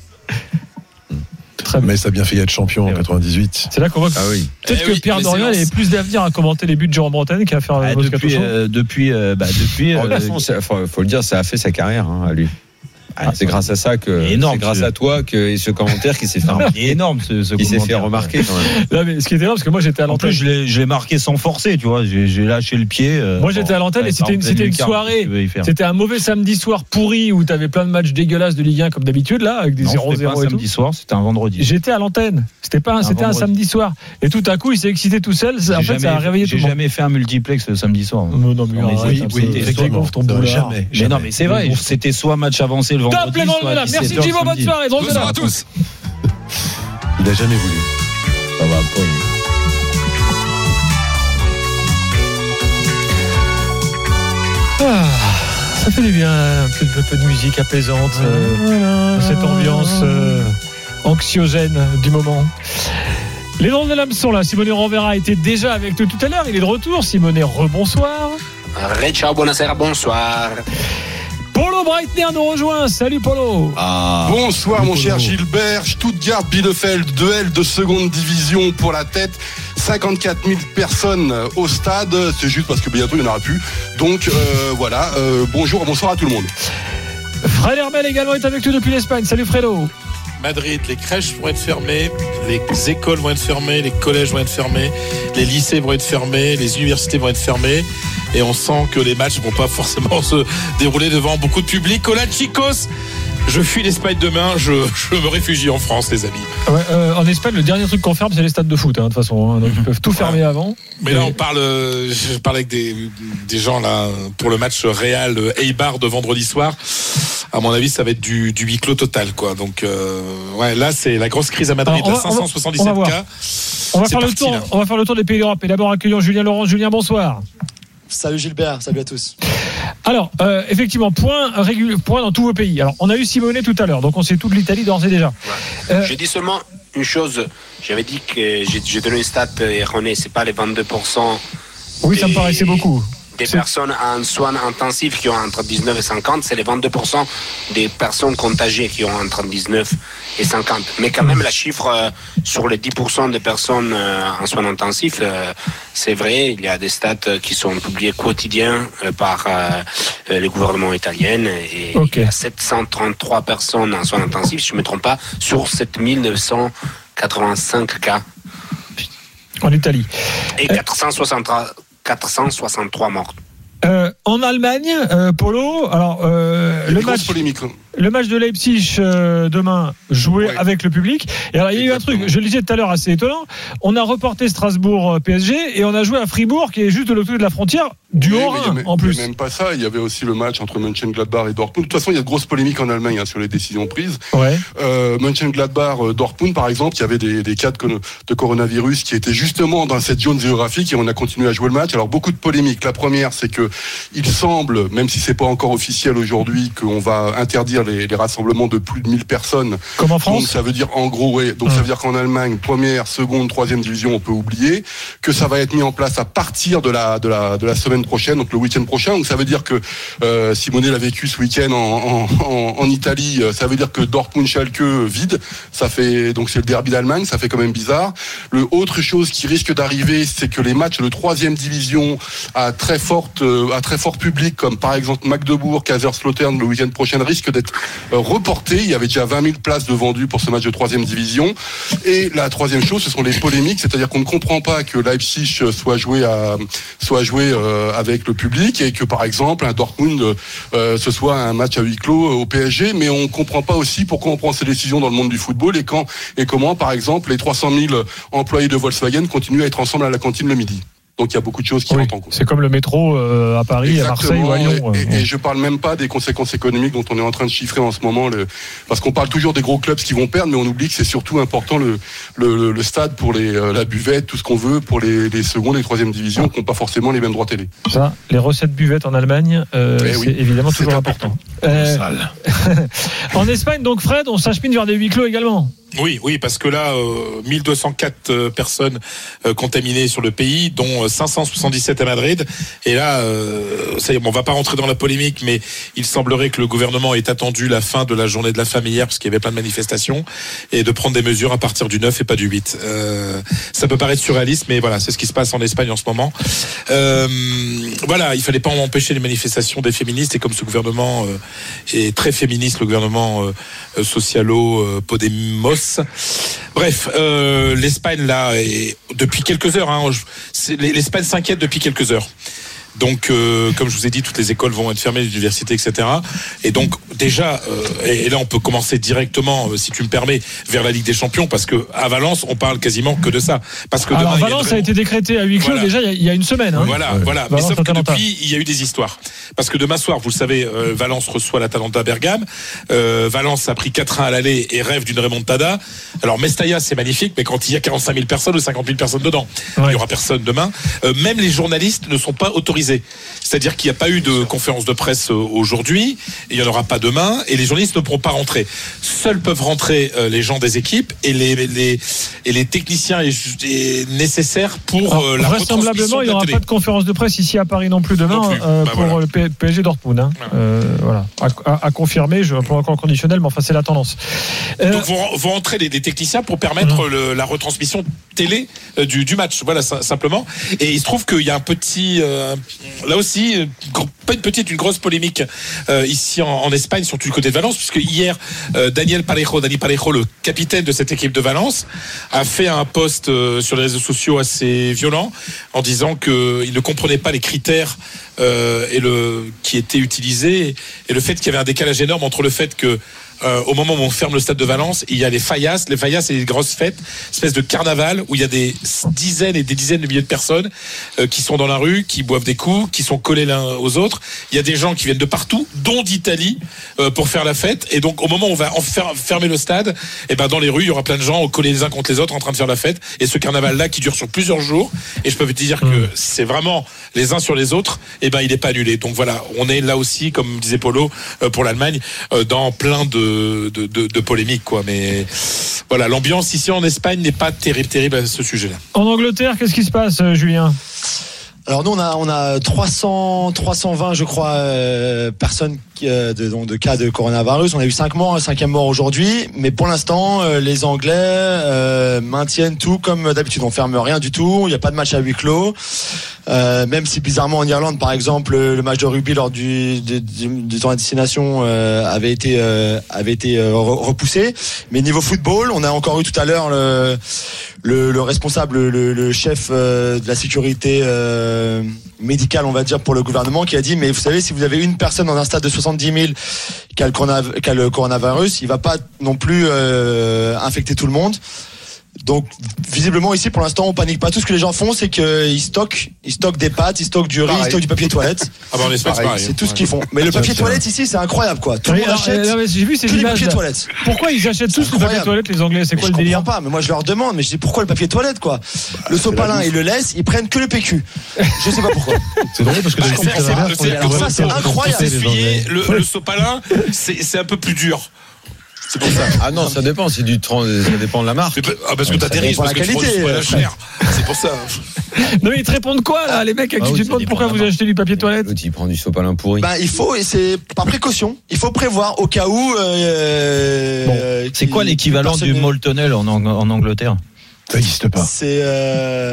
Très Metz a bien fait être champion en quatre-vingt-dix-huit. C'est là qu'on voit que ah oui. peut-être eh que oui, Pierre Dorian avait plus d'avenir à commenter les buts de Jérôme Bretagne qu'à faire ah, le depuis, euh, depuis, euh, bah, depuis. Oh, euh, il faut, faut le dire, ça a fait sa carrière hein, à lui. Ah, c'est grâce à ça que énorme, c'est grâce ce... à toi que ce commentaire qui s'est fait remarquer, énorme ce, ce qui s'est fait remarquer quand même. Non, mais ce qui était énorme parce que moi j'étais à l'antenne. En plus je l'ai, je l'ai marqué sans forcer, tu vois, j'ai, j'ai lâché le pied. Euh, moi j'étais à l'antenne ouais, et c'était une, c'était une soirée. C'était un mauvais samedi soir pourri où t'avais plein de matchs dégueulasses de Ligue un comme d'habitude là avec des zéro zéro et tout. Samedi soir, c'était un vendredi. J'étais à l'antenne. C'était pas, un, c'était un samedi soir. Et tout à coup il s'est excité tout seul. En fait ça a réveillé tout le monde. J'ai jamais fait un multiplex le samedi soir. Non non mais oui oui jamais. Mais non mais c'est vrai. C'était soit match avancé le vendredi. Merci Djibo, bonne soirée. Bonsoir à tous. Il n'a jamais voulu. Ça va pas. Ah, ça fait du bien, un peu, un peu de musique apaisante, euh, cette ambiance euh, anxiogène du moment. Les drôles de l'âme sont là. Simone Rovera était déjà avec nous tout à l'heure. Il est de retour. Simone, rebonsoir. Ciao, buonasera, bonsoir. Polo Breitner nous rejoint. Salut Polo. Ah. Bonsoir mon cher Gilbert. Stuttgart Bielefeld, duel de seconde division pour la tête. cinquante-quatre mille personnes au stade. C'est juste parce que bientôt il n'y en aura plus. Donc euh, voilà. Euh, bonjour, bonsoir à tout le monde. Fred Hermel également est avec nous depuis l'Espagne. Salut Fredo. Madrid, les crèches vont être fermées, les écoles vont être fermées, les collèges vont être fermés, les lycées vont être fermés, les universités vont être fermées. Et on sent que les matchs vont pas forcément se dérouler devant beaucoup de public. Hola chicos, je fuis l'Espagne demain, je, je me réfugie en France, les amis. Ouais, euh, en Espagne, le dernier truc qu'on ferme, c'est les stades de foot, hein, de toute façon. Hein, donc ils peuvent tout fermer ouais. avant. Mais là, on parle, je parle avec des, des gens là pour le match Real Eibar de vendredi soir. À mon avis, ça va être du, du huis clos total, quoi. Donc, euh, ouais, là, c'est la grosse crise à Madrid. Alors, va, à cinq cent soixante-dix-sept on va, cas. On va faire parti, le tour. Là. On va faire le tour des pays d'Europe. Et d'abord, accueillons Julien Laurent. Julien, bonsoir. Salut Gilbert, salut à tous. Alors, euh, effectivement, point, régul... point dans tous vos pays. Alors, on a eu Simone tout à l'heure, donc on sait tout de l'Italie d'ores et déjà. Ouais. Euh... J'ai dit seulement une chose. J'avais dit que j'ai, j'ai donné une stat erronée. C'est pas les vingt-deux pour cent. Oui, des... ça me paraissait beaucoup. Des c'est... personnes en soins intensifs qui ont entre dix-neuf et cinquante, c'est les vingt-deux pour cent des personnes contagiées qui ont entre dix-neuf et cinquante. Mais quand même, la chiffre euh, sur les dix pour cent des personnes euh, en soins intensifs, euh, c'est vrai, il y a des stats qui sont publiées quotidiens euh, par euh, le gouvernement italien. Et okay. Il y a sept cent trente-trois personnes en soins intensifs, si je ne me trompe pas, sur sept mille neuf cent quatre-vingt-cinq cas. En Italie. Et quatre cent soixante-trois quatre cent soixante-trois morts. Euh, en Allemagne, euh, Polo, alors euh, le match, le match de Leipzig euh, demain joué ouais. avec le public. Et alors il y a eu un truc, je le disais tout à l'heure, assez étonnant. On a reporté Strasbourg P S G et on a joué à Fribourg, qui est juste de l'autre côté de la frontière, du oui, Haut-Rhin en plus. Il n'y a même pas ça. Il y avait aussi le match entre Mönchengladbach et Dortmund. De toute façon, il y a de grosses polémiques en Allemagne hein, sur les décisions prises. Ouais. Euh, Mönchengladbach, Dortmund, par exemple, il y avait des, des cas de, de coronavirus qui étaient justement dans cette zone géographique et on a continué à jouer le match. Alors beaucoup de polémiques. La première, c'est que il semble, même si c'est pas encore officiel aujourd'hui, qu'on va interdire les, les rassemblements de plus de mille personnes. Comme en France. Donc ça veut dire en gros, ouais. Donc mmh. ça veut dire qu'en Allemagne, première, seconde, troisième division, on peut oublier. Que ça va être mis en place à partir de la de la de la semaine prochaine, donc le week-end prochain. Donc ça veut dire que euh, Simone l'a vécu ce week-end en, en, en, en Italie. Ça veut dire que Dortmund Schalke vide. Ça fait donc c'est le derby d'Allemagne. Ça fait quand même bizarre. Le autre chose qui risque d'arriver, c'est que les matchs de troisième division à très forte à très fort public, comme par exemple Magdebourg, Kaiserslautern le week-end prochain, risquent d'être euh, reportés. Il y avait déjà vingt mille places de vendues pour ce match de troisième division. Et la troisième chose, ce sont les polémiques, c'est-à-dire qu'on ne comprend pas que Leipzig soit joué à soit joué euh, avec le public et que par exemple un Dortmund euh, ce soit un match à huis clos au P S G, mais on ne comprend pas aussi pourquoi on prend ces décisions dans le monde du football et quand et comment par exemple les trois cent mille employés de Volkswagen continuent à être ensemble à la cantine le midi. Donc il y a beaucoup de choses qui oui, rentrent en cause. C'est comme le métro euh, à Paris, exactement, à Marseille ou à Lyon. Et, et, et je parle même pas des conséquences économiques dont on est en train de chiffrer en ce moment, le, parce qu'on parle toujours des gros clubs qui vont perdre, mais on oublie que c'est surtout important le, le, le stade pour les, la buvette, tout ce qu'on veut pour les, les secondes et troisième divisions qui n'ont pas forcément les mêmes droits télé. Ça, les recettes buvettes en Allemagne, euh, c'est oui, évidemment toujours c'est important. important. Euh, en Espagne, donc Fred, on s'achemine vers des huis clos également. Oui, oui, parce que là, euh, mille deux cent quatre euh, personnes euh, contaminées sur le pays, dont euh, cinq cent soixante-dix-sept à Madrid. Et là, euh, ça y est, bon, on va pas rentrer dans la polémique, mais il semblerait que le gouvernement ait attendu la fin de la journée de la femme hier, parce qu'il y avait plein de manifestations, et de prendre des mesures à partir du neuf et pas du huit. Euh, ça peut paraître surréaliste, mais voilà, c'est ce qui se passe en Espagne en ce moment. Euh, voilà, il fallait pas empêcher les manifestations des féministes, et comme ce gouvernement euh, est très féministe, le gouvernement euh, socialo-podemos, bref, euh, l'Espagne là, est, depuis quelques heures, hein, c'est, l'Espagne s'inquiète depuis quelques heures. Donc, euh, comme je vous ai dit, toutes les écoles vont être fermées, les universités, et cetera. Et donc, déjà, euh, et, et là, on peut commencer directement, euh, si tu me permets, vers la Ligue des Champions, parce que à Valence, on parle quasiment que de ça. Parce que alors, demain, Valence vraiment... a été décrété à huis clos voilà. déjà il y, y a une semaine. Hein. Voilà, ouais. voilà. Mais sauf que depuis, il y a eu des histoires. Parce que demain soir, vous le savez, euh, Valence reçoit l'Atalanta Bergame. Euh, Valence a pris quatre un à l'aller et rêve d'une remontada. Alors, Mestalla, c'est magnifique, mais quand il y a quarante-cinq mille personnes ou cinquante mille personnes dedans, ouais. il y aura personne demain. Euh, même les journalistes ne sont pas autorisés sécurisé. C'est-à-dire qu'il n'y a pas eu de conférence de presse aujourd'hui, et il n'y en aura pas demain, et les journalistes ne pourront pas rentrer. Seuls peuvent rentrer euh, les gens des équipes et les, les, et les techniciens est, est nécessaire pour Alors, euh, la vraisemblablement, il n'y aura télé. pas de conférence de presse ici à Paris non plus demain Non plus. euh, Bah, pour voilà. le P- PSG Dortmund. Hein. Voilà. Euh, voilà. À, à, à confirmer, je pour encore conditionnel, mais enfin c'est la tendance. Euh, Donc vont, vont entrer les, les techniciens pour permettre Mmh. le, la retransmission télé euh, du, du match. Voilà, ça, simplement. Et il se trouve qu'il y a un petit, euh, là aussi, euh, gros- pas une petite, une grosse polémique euh, ici en, en Espagne, surtout du côté de Valence, puisque hier, euh, Daniel Parejo, Dani Parejo, le capitaine de cette équipe de Valence, a fait un post euh, sur les réseaux sociaux assez violent en disant qu'il ne comprenait pas les critères euh, et le qui étaient utilisés et le fait qu'il y avait un décalage énorme entre le fait que Euh, au moment où on ferme le stade de Valence, il y a les faillas. Les faillas, c'est des grosses fêtes, espèce de carnaval où il y a des dizaines et des dizaines de milliers de personnes euh, qui sont dans la rue, qui boivent des coups, qui sont collés l'un aux autres. Il y a des gens qui viennent de partout, dont d'Italie, euh, pour faire la fête. Et donc, au moment où on va en fer- fermer le stade, et ben dans les rues, il y aura plein de gens collés les uns contre les autres en train de faire la fête. Et ce carnaval-là, qui dure sur plusieurs jours, et je peux vous dire que c'est vraiment les uns sur les autres, et ben il n'est pas annulé. Donc voilà, on est là aussi, comme disait Polo, euh, pour l'Allemagne, euh, dans plein de De, de, de polémique, quoi. Mais voilà, l'ambiance ici en Espagne n'est pas terrible, terrible à ce sujet-là. En Angleterre, qu'est-ce qui se passe, euh, Julien ? Alors nous on a on a trois cents trois cent vingt je crois euh, personnes qui, euh, de donc de cas de coronavirus. On a eu cinq morts, un cinquième mort aujourd'hui, mais pour l'instant euh, les Anglais euh, maintiennent tout comme d'habitude. On ferme rien du tout. Il n'y a pas de match à huis clos. Euh, même si bizarrement en Irlande par exemple le match de rugby lors du du, du, du tournoi de destination euh, avait été euh, avait été euh, repoussé. Mais niveau football, on a encore eu tout à l'heure le le, le responsable, le, le chef euh, de la sécurité euh, médicale, on va dire, pour le gouvernement, qui a dit, mais vous savez, si vous avez une personne dans un stade de soixante-dix mille qui a le, corona, qui a le coronavirus, il va pas non plus euh, infecter tout le monde. Donc, visiblement, ici, pour l'instant, on panique pas. Tout ce que les gens font, c'est qu'ils stockent, ils stockent des pâtes, ils stockent du riz, Pareil. ils stockent du papier toilette. Ah bah en Espagne, c'est pareil. C'est tout ce qu'ils font. Mais le papier toilette ici, c'est incroyable, quoi. Tout le monde Alors, achète euh, non, mais j'ai vu ces que les images. papiers là. toilettes. Pourquoi ils achètent tous le papier incroyable. toilette, les Anglais ? C'est Mais quoi je le délire ? comprends pas, mais moi je leur demande, mais je dis pourquoi le papier toilette, quoi. Le sopalin, ils le laissent, ils prennent que le P Q. Je sais pas pourquoi. C'est drôle parce que Bah, d'habitude, c'est- c'est l'inverse, c'est- on est alors plus ça, vraiment c'est pour incroyable. compenser les S'essuyer Anglais. le, le sopalin, c'est c'est un peu plus dur. C'est pour ça. Ah non, ça dépend, c'est du tran- ça dépend de la marque. C'est pas- Ah, parce que t'as des risques, dépend parce de que la tu prends du qualité, sopalin cher. C'est pour ça. Non, mais ils te répondent quoi, là, les mecs à Ah qui oui, tu ça demandes dépend pourquoi de la vous marque. achetez du papier toilette ? L'autre, il prend du sopalin pourri. Bah, il faut, et c'est par précaution, il faut prévoir au cas où. Euh, Bon, euh, c'est quoi qu'il- l'équivalent personne du ne- Moltonel en, Ang- en Angleterre ? Ça n'existe pas. C'est. Euh...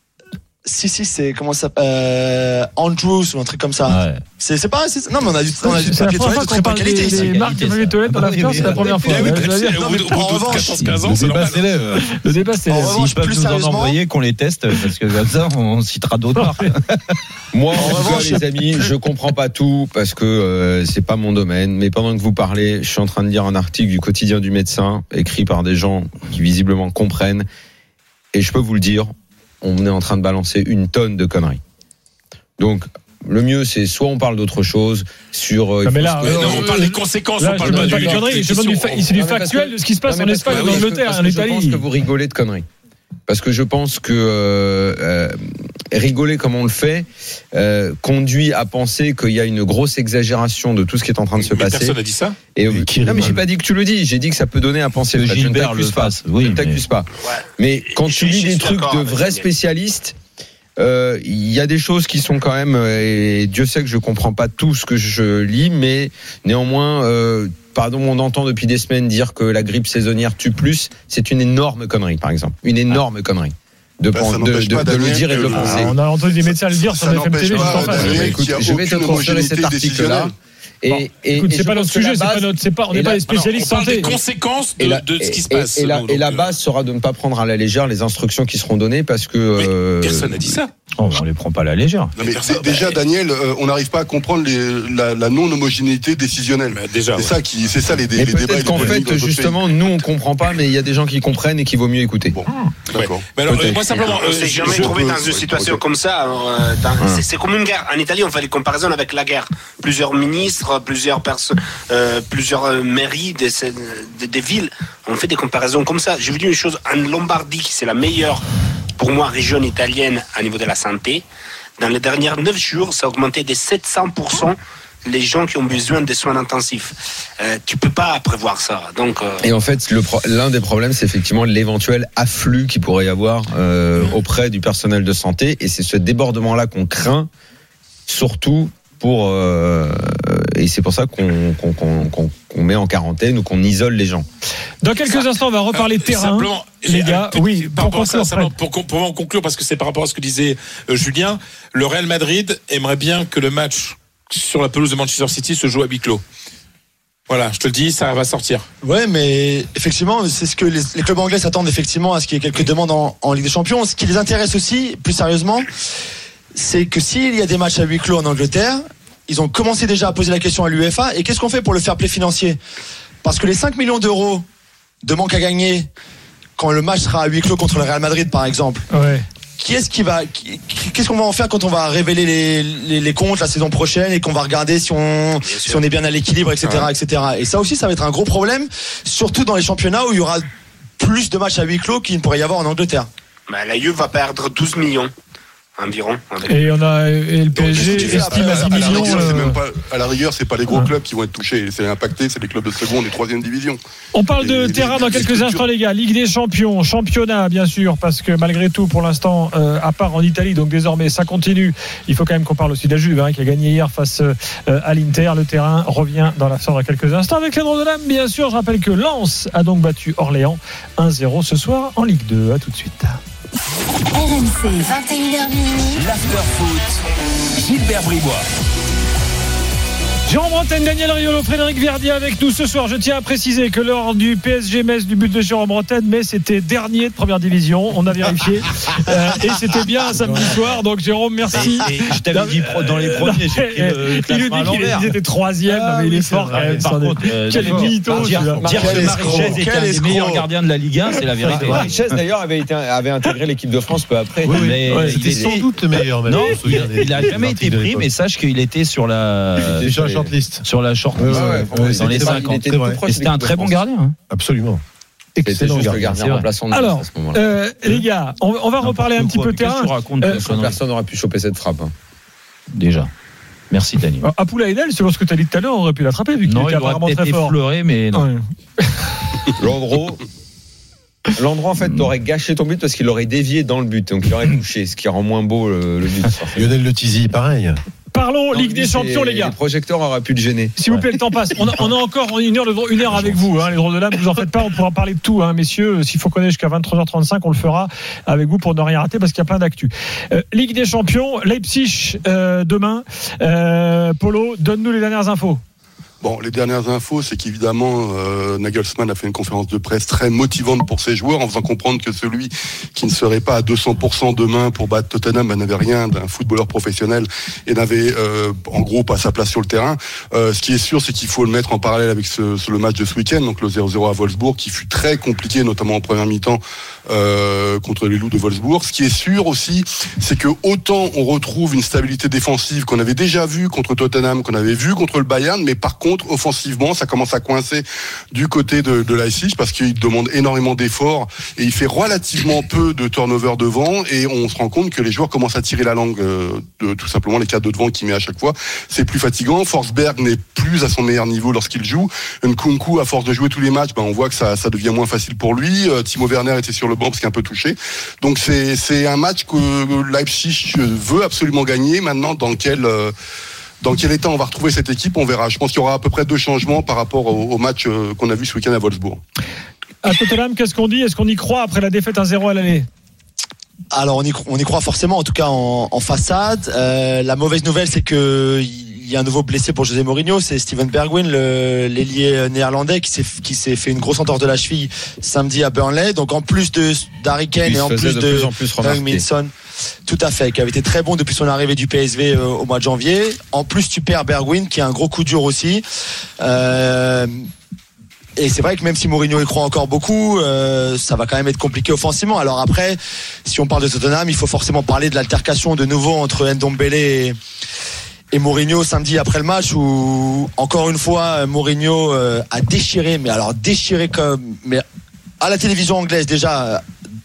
Si, si, c'est. Comment ça s'appelle euh, Andrews ou un truc comme ça. Ouais. C'est c'est pas. c'est- Non, mais on a du, on a du C'est la papier première fois toilette de qu'on très bonne parle des, qualité ici. des marques de papier toilette dans Ah la oui, France, oui, c'est la oui. première fois. Eh oui, Ouais, bah, je dois tu sais, dire. au bout de- au bout en de revanche, quatorze quinze ans, Le c'est débat normal. s'élève. Le débat, c'est. En S'ils revanche, peuvent plus nous en sérieusement- envoyer, qu'on les teste, parce que comme ça, on citera d'autres marques. Moi, en, En tout cas, revanche, les amis, je comprends pas tout parce que euh, c'est pas mon domaine. Mais pendant que vous parlez, je suis en train de lire un article du quotidien du médecin, écrit par des gens qui visiblement comprennent. Et je peux vous le dire, on est en train de balancer une tonne de conneries. Donc, le mieux, c'est soit on parle d'autre chose sur. euh, Non, il mais faut là, se- Mais euh, non, on parle des conséquences, Là, on parle je pas demande pas du. de conneries, je demande du fa- c'est du Non, mais parce factuel que- de ce qui se passe Non, en mais Espagne, parce en que- Angleterre, parce en que Je pense Italie. que vous rigolez de conneries. Parce que je pense que euh, euh, rigoler comme on le fait euh, conduit à penser qu'il y a une grosse exagération de tout ce qui est en train de se Mais passer. personne n'a dit ça. Et, Et qui non, mais rigole. j'ai pas dit que tu le dis. J'ai dit que ça peut donner à penser. Que Je ne Gilbert t'accuse le pas. fasse, oui, je ne mais- t'accuse pas. Ouais. Mais quand Je- tu je lis suis des trucs d'accord de avec vrais Daniel. spécialistes, euh, il y a des choses qui sont quand même. Et Dieu sait que je comprends pas tout ce que je lis, mais néanmoins. Euh, Pardon, on entend depuis des semaines dire que la grippe saisonnière tue plus. C'est une énorme connerie, par exemple. Une énorme connerie. De, Bah, pen- ça de, n'empêche de- pas, de le Daniel, dire et de le que- penser. Ah, on a entendu des médecins le dire sur Ça B F M T V, n'empêche juste en pas, face. Daniel, Écoute, qu'il y a je vais te aucune transférer cet homogénéité article-là. décisionnelle. Et, Bon, et, écoute, et c'est je pas pense notre que la sujet, c'est base- pas notre, c'est pas, on et n'est la- pas les Non, spécialistes on parle santé. des conséquences de, Et la, de ce qui se et- passe. et la, nous, et la donc, base sera de ne pas prendre à la légère les instructions qui seront données parce que. Mais euh, personne n'a dit ça. Oh, on les prend pas à la légère. Non, mais Personne- d- déjà, Daniel, euh, on n'arrive pas à comprendre les- la, la non-homogénéité décisionnelle. Bah, déjà, C'est ouais. ça qui, c'est ça les, dé- Mais les débats. et peut-être les qu'en polémiques dans fait, notre justement, nous on comprend pas, mais il y a des gens qui comprennent et qu'il vaut mieux écouter. pays. Bon, d'accord. Mais alors, euh, Peut-être. moi simplement, On euh, s'est je- jamais je- trouvé peux- dans une ouais, situation ok. comme ça. euh, dans- Ah. c'est, c'est comme une guerre. En Italie, on fait les comparaisons avec la guerre. Plusieurs ministres, plusieurs personnes, euh, plusieurs euh, mairies des, des, des villes. On fait des comparaisons comme ça. Je vous dis une chose. En Lombardie, c'est la meilleure, pour moi, région italienne à niveau de la santé. dans les derniers neuf jours, ça a augmenté de sept cents pour cent les gens qui ont besoin de soins intensifs. Euh, tu peux pas prévoir ça. Donc, euh... Et en fait, le pro- l'un des problèmes, c'est effectivement l'éventuel afflux qu'il pourrait y avoir euh, auprès du personnel de santé. Et c'est ce débordement-là qu'on craint, surtout pour... Euh, et c'est pour ça qu'on, qu'on, qu'on, qu'on, qu'on met en quarantaine ou qu'on isole les gens. Dans quelques ça, instants, on va reparler de terrain. Simplement, les gars, petit, oui, par pour conclure, ça, pour, pour conclure, parce que c'est par rapport à ce que disait euh, Julien, le Real Madrid aimerait bien que le match sur la pelouse de Manchester City se joue à huis clos. Voilà, je te le dis, ça va sortir. Ouais, mais effectivement, c'est ce que les, les clubs anglais s'attendent effectivement à ce qu'il y ait quelques demandes en, en Ligue des Champions. Ce qui les intéresse aussi, plus sérieusement, c'est que s'il y a des matchs à huis clos en Angleterre, ils ont commencé déjà à poser la question à l'UEFA. Et qu'est-ce qu'on fait pour le fair play financier ? Parce que les cinq millions d'euros de manque à gagner quand le match sera à huis clos contre le Real Madrid, par exemple. Ouais. Qui est-ce qui va, qui, qu'est-ce qu'on va en faire quand on va révéler les, les, les comptes la saison prochaine et qu'on va regarder si on, si on est bien à l'équilibre, et cetera, ouais. et cetera. Et ça aussi, ça va être un gros problème, surtout dans les championnats où il y aura plus de matchs à huis clos qu'il ne pourrait y avoir en Angleterre. Bah, la Juve va perdre douze millions. Environ. Et on a et le P S G estime à dix millions. À la, euh... même pas, à la rigueur, c'est pas les gros ouais. clubs qui vont être touchés. C'est impacté, c'est les clubs de seconde et troisième division. On parle de et, terrain les, dans les quelques structures. instants, les gars. Ligue des Champions, championnat, bien sûr, parce que malgré tout, pour l'instant, euh, à part en Italie, donc désormais, ça continue. Il faut quand même qu'on parle aussi de la Juve, hein, qui a gagné hier face euh, à l'Inter. Le terrain revient dans la sorte dans quelques instants avec les drôles de l'âme. Bien sûr, je rappelle que Lens a donc battu Orléans un zéro ce soir en Ligue deux. À tout de suite. R M C, vingt et une heures minuit. L'after-foot, Gilbert Bribois. Jérôme Bretagne, Daniel Riolo, Frédéric Verdier avec nous ce soir. Je tiens à préciser que lors du P S G Metz, du but de Jérôme Bretagne, Metz était dernier de première division. On a vérifié. euh, et c'était bien un samedi soir. Donc Jérôme, merci. Et, et je t'avais dit dans les premiers, j'ai pris le classement à l'envers. Il était troisième, ah, mais il oui, est fort quand même. Par contre, euh, quel mytho. Dire, dire que Marichès était un des meilleurs gardiens de la Ligue un, c'est la vérité. Marichès d'ailleurs avait, été, avait intégré l'équipe de France peu après. Oui, oui, mais ouais, c'était sans doute le meilleur. Non, il n'a jamais été pris, mais sache qu'il était sur la sur la shortlist. Sur la short ouais, ouais, ouais, ouais, dans les cinquante. Et c'était un très bon gardien. Hein. Absolument. Excellent gardien, gardien remplaçant de Alors, à ce moment-là. Euh, les gars, on, on va non, reparler un petit peu terrain. Euh, personne n'aurait pu choper cette frappe. Hein. Déjà. Merci Daniel. Apoula Aïdel, selon ce que tu as dit tout à l'heure, on aurait pu l'attraper vu qu'il non, était il apparemment très fort. Effleuré, mais non. Ouais. L'endroit, l'endroit en fait, t'aurais gâché ton but parce qu'il aurait dévié dans le but, donc il aurait touché, ce qui rend moins beau le, le but. Lionel Le Tizi, pareil. Parlons non, Ligue des Champions, les gars. Les projecteurs auraient pu le gêner. S'il vous plaît, le temps passe. On a, on a encore une heure, une heure avec vous, hein, les drôles de l'âme. Vous en faites pas, on pourra parler de tout, hein, messieurs. S'il faut connaître jusqu'à vingt-trois heures trente-cinq, on le fera avec vous pour ne rien rater parce qu'il y a plein d'actu. Euh, Ligue des Champions, Leipzig euh, demain. Euh, Polo, donne-nous les dernières infos. Bon, les dernières infos, c'est qu'évidemment, euh, Nagelsmann a fait une conférence de presse très motivante pour ses joueurs, en faisant comprendre que celui qui ne serait pas à deux cents pour cent demain pour battre Tottenham ben, n'avait rien d'un footballeur professionnel et n'avait, euh, en gros, pas sa place sur le terrain. Euh, ce qui est sûr, c'est qu'il faut le mettre en parallèle avec ce, ce, le match de ce week-end, donc le zéro zéro à Wolfsburg, qui fut très compliqué, notamment en première mi-temps, euh, contre les Loups de Wolfsburg. Ce qui est sûr aussi, c'est que autant on retrouve une stabilité défensive qu'on avait déjà vue contre Tottenham, qu'on avait vue contre le Bayern, mais par contre, offensivement, ça commence à coincer du côté de, de Leipzig parce qu'il demande énormément d'efforts et il fait relativement peu de turnover devant et on se rend compte que les joueurs commencent à tirer la langue euh, de tout simplement les quatre de devant qu'il met à chaque fois. C'est plus fatigant. Forsberg n'est plus à son meilleur niveau lorsqu'il joue. Nkunku, à force de jouer tous les matchs, ben on voit que ça, ça devient moins facile pour lui. Euh, Timo Werner était sur le banc parce qu'il est un peu touché. Donc c'est, c'est un match que Leipzig veut absolument gagner. Maintenant, dans quel euh, Dans quel état on va retrouver cette équipe, on verra. Je pense qu'il y aura à peu près deux changements par rapport au, au match qu'on a vu ce week-end à Wolfsburg. À Tottenham, qu'est-ce qu'on dit ? Est-ce qu'on y croit après la défaite un zéro à l'aller ? Alors on y, on y croit forcément, en tout cas en, en façade. Euh, la mauvaise nouvelle, c'est que il y a un nouveau blessé pour José Mourinho, c'est Steven Bergwijn, le, l'ailier néerlandais, qui s'est, qui s'est fait une grosse entorse de la cheville samedi à Burnley. Donc en plus de d'Harry Kane et en plus de Heung-min-Son, tout à fait, qui avait été très bon depuis son arrivée du P S V euh, au mois de janvier. En plus, tu perds Bergwijn, qui a un gros coup dur aussi. Euh, Et c'est vrai que même si Mourinho y croit encore beaucoup, euh, ça va quand même être compliqué offensivement. Alors après, si on parle de Tottenham, il faut forcément parler de l'altercation de nouveau entre Ndombele et, et Mourinho samedi après le match, où encore une fois Mourinho euh, a déchiré, mais alors déchiré comme, mais à la télévision anglaise déjà,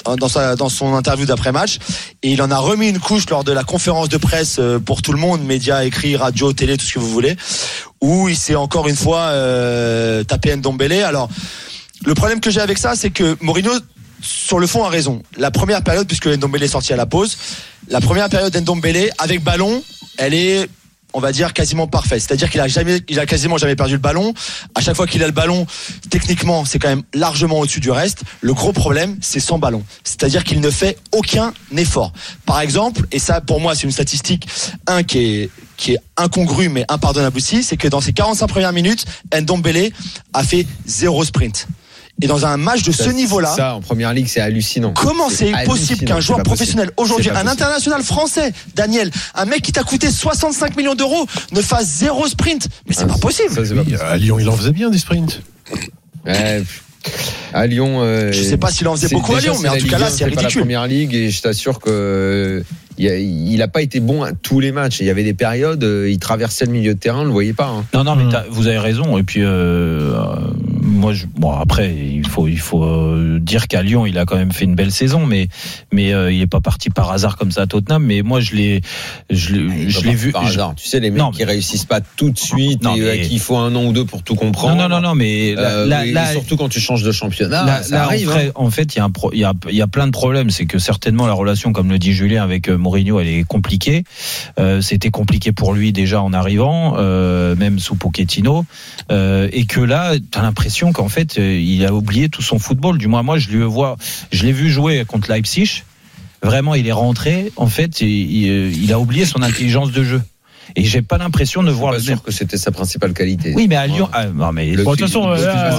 dans sa dans son interview d'après-match et il en a remis une couche lors de la conférence de presse pour tout le monde, médias, écrits, radio, télé, tout ce que vous voulez, où il s'est encore une fois euh, tapé Ndombele. Alors le problème que j'ai avec ça, c'est que Mourinho sur le fond a raison. La première période, puisque Ndombele est sorti à la pause, la première période d'Ndombele avec ballon, elle est, on va dire, quasiment parfaite. C'est-à-dire qu'il a jamais, il a quasiment jamais perdu le ballon. À chaque fois qu'il a le ballon, techniquement, c'est quand même largement au-dessus du reste. Le gros problème, c'est sans ballon. C'est-à-dire qu'il ne fait aucun effort. Par exemple, et ça, pour moi, c'est une statistique, un qui est, qui est incongru mais impardonnable aussi, c'est que dans ses quarante-cinq premières minutes, Ndombele a fait zéro sprint. Et dans un match de ça, ce niveau-là, ça en première ligue, c'est hallucinant. Comment c'est, c'est possible qu'un joueur professionnel aujourd'hui, un possible. international français, Daniel, un mec qui t'a coûté soixante-cinq millions d'euros, ne fasse zéro sprint? Mais c'est ah, pas possible. Ça, c'est oui, pas possible. À Lyon, il en faisait bien des sprints. Ouais. À Lyon, euh, je sais pas s'il en faisait beaucoup à Lyon, mais en tout cas là, c'est ridicule. C'est pas la première ligue et je t'assure que il a pas été bon à tous les matchs. Il y avait des périodes, il traversait le milieu de terrain, on le voyait pas. Hein. Non, non, mais vous avez raison. Et puis, euh, moi, je, bon, après, il faut, il faut euh, dire qu'à Lyon, il a quand même fait une belle saison, mais, mais euh, il est pas parti par hasard comme ça à Tottenham. Mais moi, je l'ai, je l'ai, je l'ai vu par hasard. Tu sais, les mecs non, qui réussissent pas tout de suite non, et mais... qu'il faut un an ou deux pour tout comprendre. Non, non, non, non mais euh, là, là, là, surtout quand tu changes de championnat, là, ça là, arrive. En fait, hein. en fait, il y a un, pro, il y a, il y a plein de problèmes. C'est que certainement la relation, comme le dit Julien, avec Mourinho, elle est compliquée. Euh, c'était compliqué pour lui déjà en arrivant, euh, même sous Pochettino, euh, et que là, t'as l'impression qu'en fait, euh, il a oublié tout son football. Du moins, moi, je lui vois, je l'ai vu jouer contre Leipzig. Vraiment, il est rentré. En fait, il, il, il a oublié son intelligence de jeu. Et j'ai pas l'impression de voir le sûr que c'était sa principale qualité. Oui, mais à Lyon, ah, non mais de toute façon,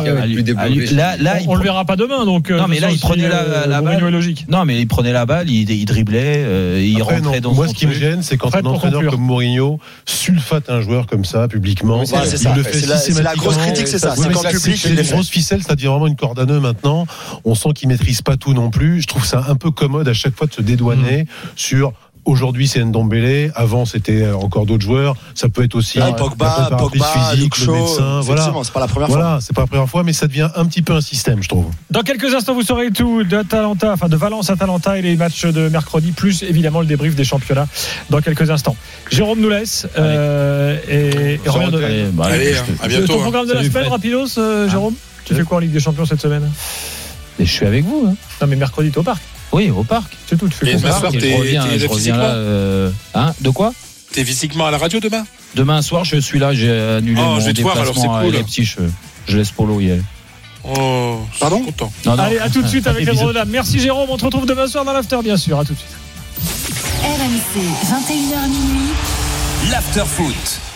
là, là, on le verra pas demain, donc. Non, mais là, il prenait la, la balle. Logique. Non, mais il prenait la balle, il, il driblait, euh, il Après, rentrait non, dans. Moi, ce qui me gêne, c'est quand un entraîneur comme Mourinho sulfate un joueur comme ça publiquement. C'est le fait systématiquement. C'est la grosse critique, c'est ça. C'est quand le public. Les grosses ficelles, ça devient vraiment une corde à nœud maintenant. On sent qu'il maîtrise pas tout non plus. Je trouve ça un peu commode à chaque fois de se dédouaner sur. Aujourd'hui, c'est Ndombele. Avant, c'était encore d'autres joueurs. Ça peut être aussi ah, Pogba, Pogba, physique, Luke le médecin. Voilà. C'est pas la première voilà, fois. C'est pas la première fois, mais ça devient un petit peu un système, je trouve. Dans quelques instants, vous saurez tout d'Atalanta, enfin de Valence, Atalanta et les matchs de mercredi, plus évidemment le débrief des championnats. Dans quelques instants. Jérôme nous laisse euh, et, et revient de. Allez, bah, allez à bientôt. Ton programme de la semaine, rapidos, euh, Jérôme. Tu fais quoi en Ligue des Champions cette semaine? Et je suis avec vous. Hein. Non, mais mercredi, t'es au parc. Oui, au parc. C'est tout. Tu fais quoi? Soir, je reviens, je reviens là. Euh... Hein, de quoi? T'es physiquement à la radio demain? Demain soir, je suis là. J'ai annulé oh, mon déplacement à Leipzig. Je, je laisse Polo y aller. Oh, pardon? Content. Non, non. Allez, à tout de suite avec les Grenades. Merci Jérôme. On te retrouve demain soir dans l'after, bien sûr. À tout de suite. R M C, vingt et une heures minuit. L'after foot.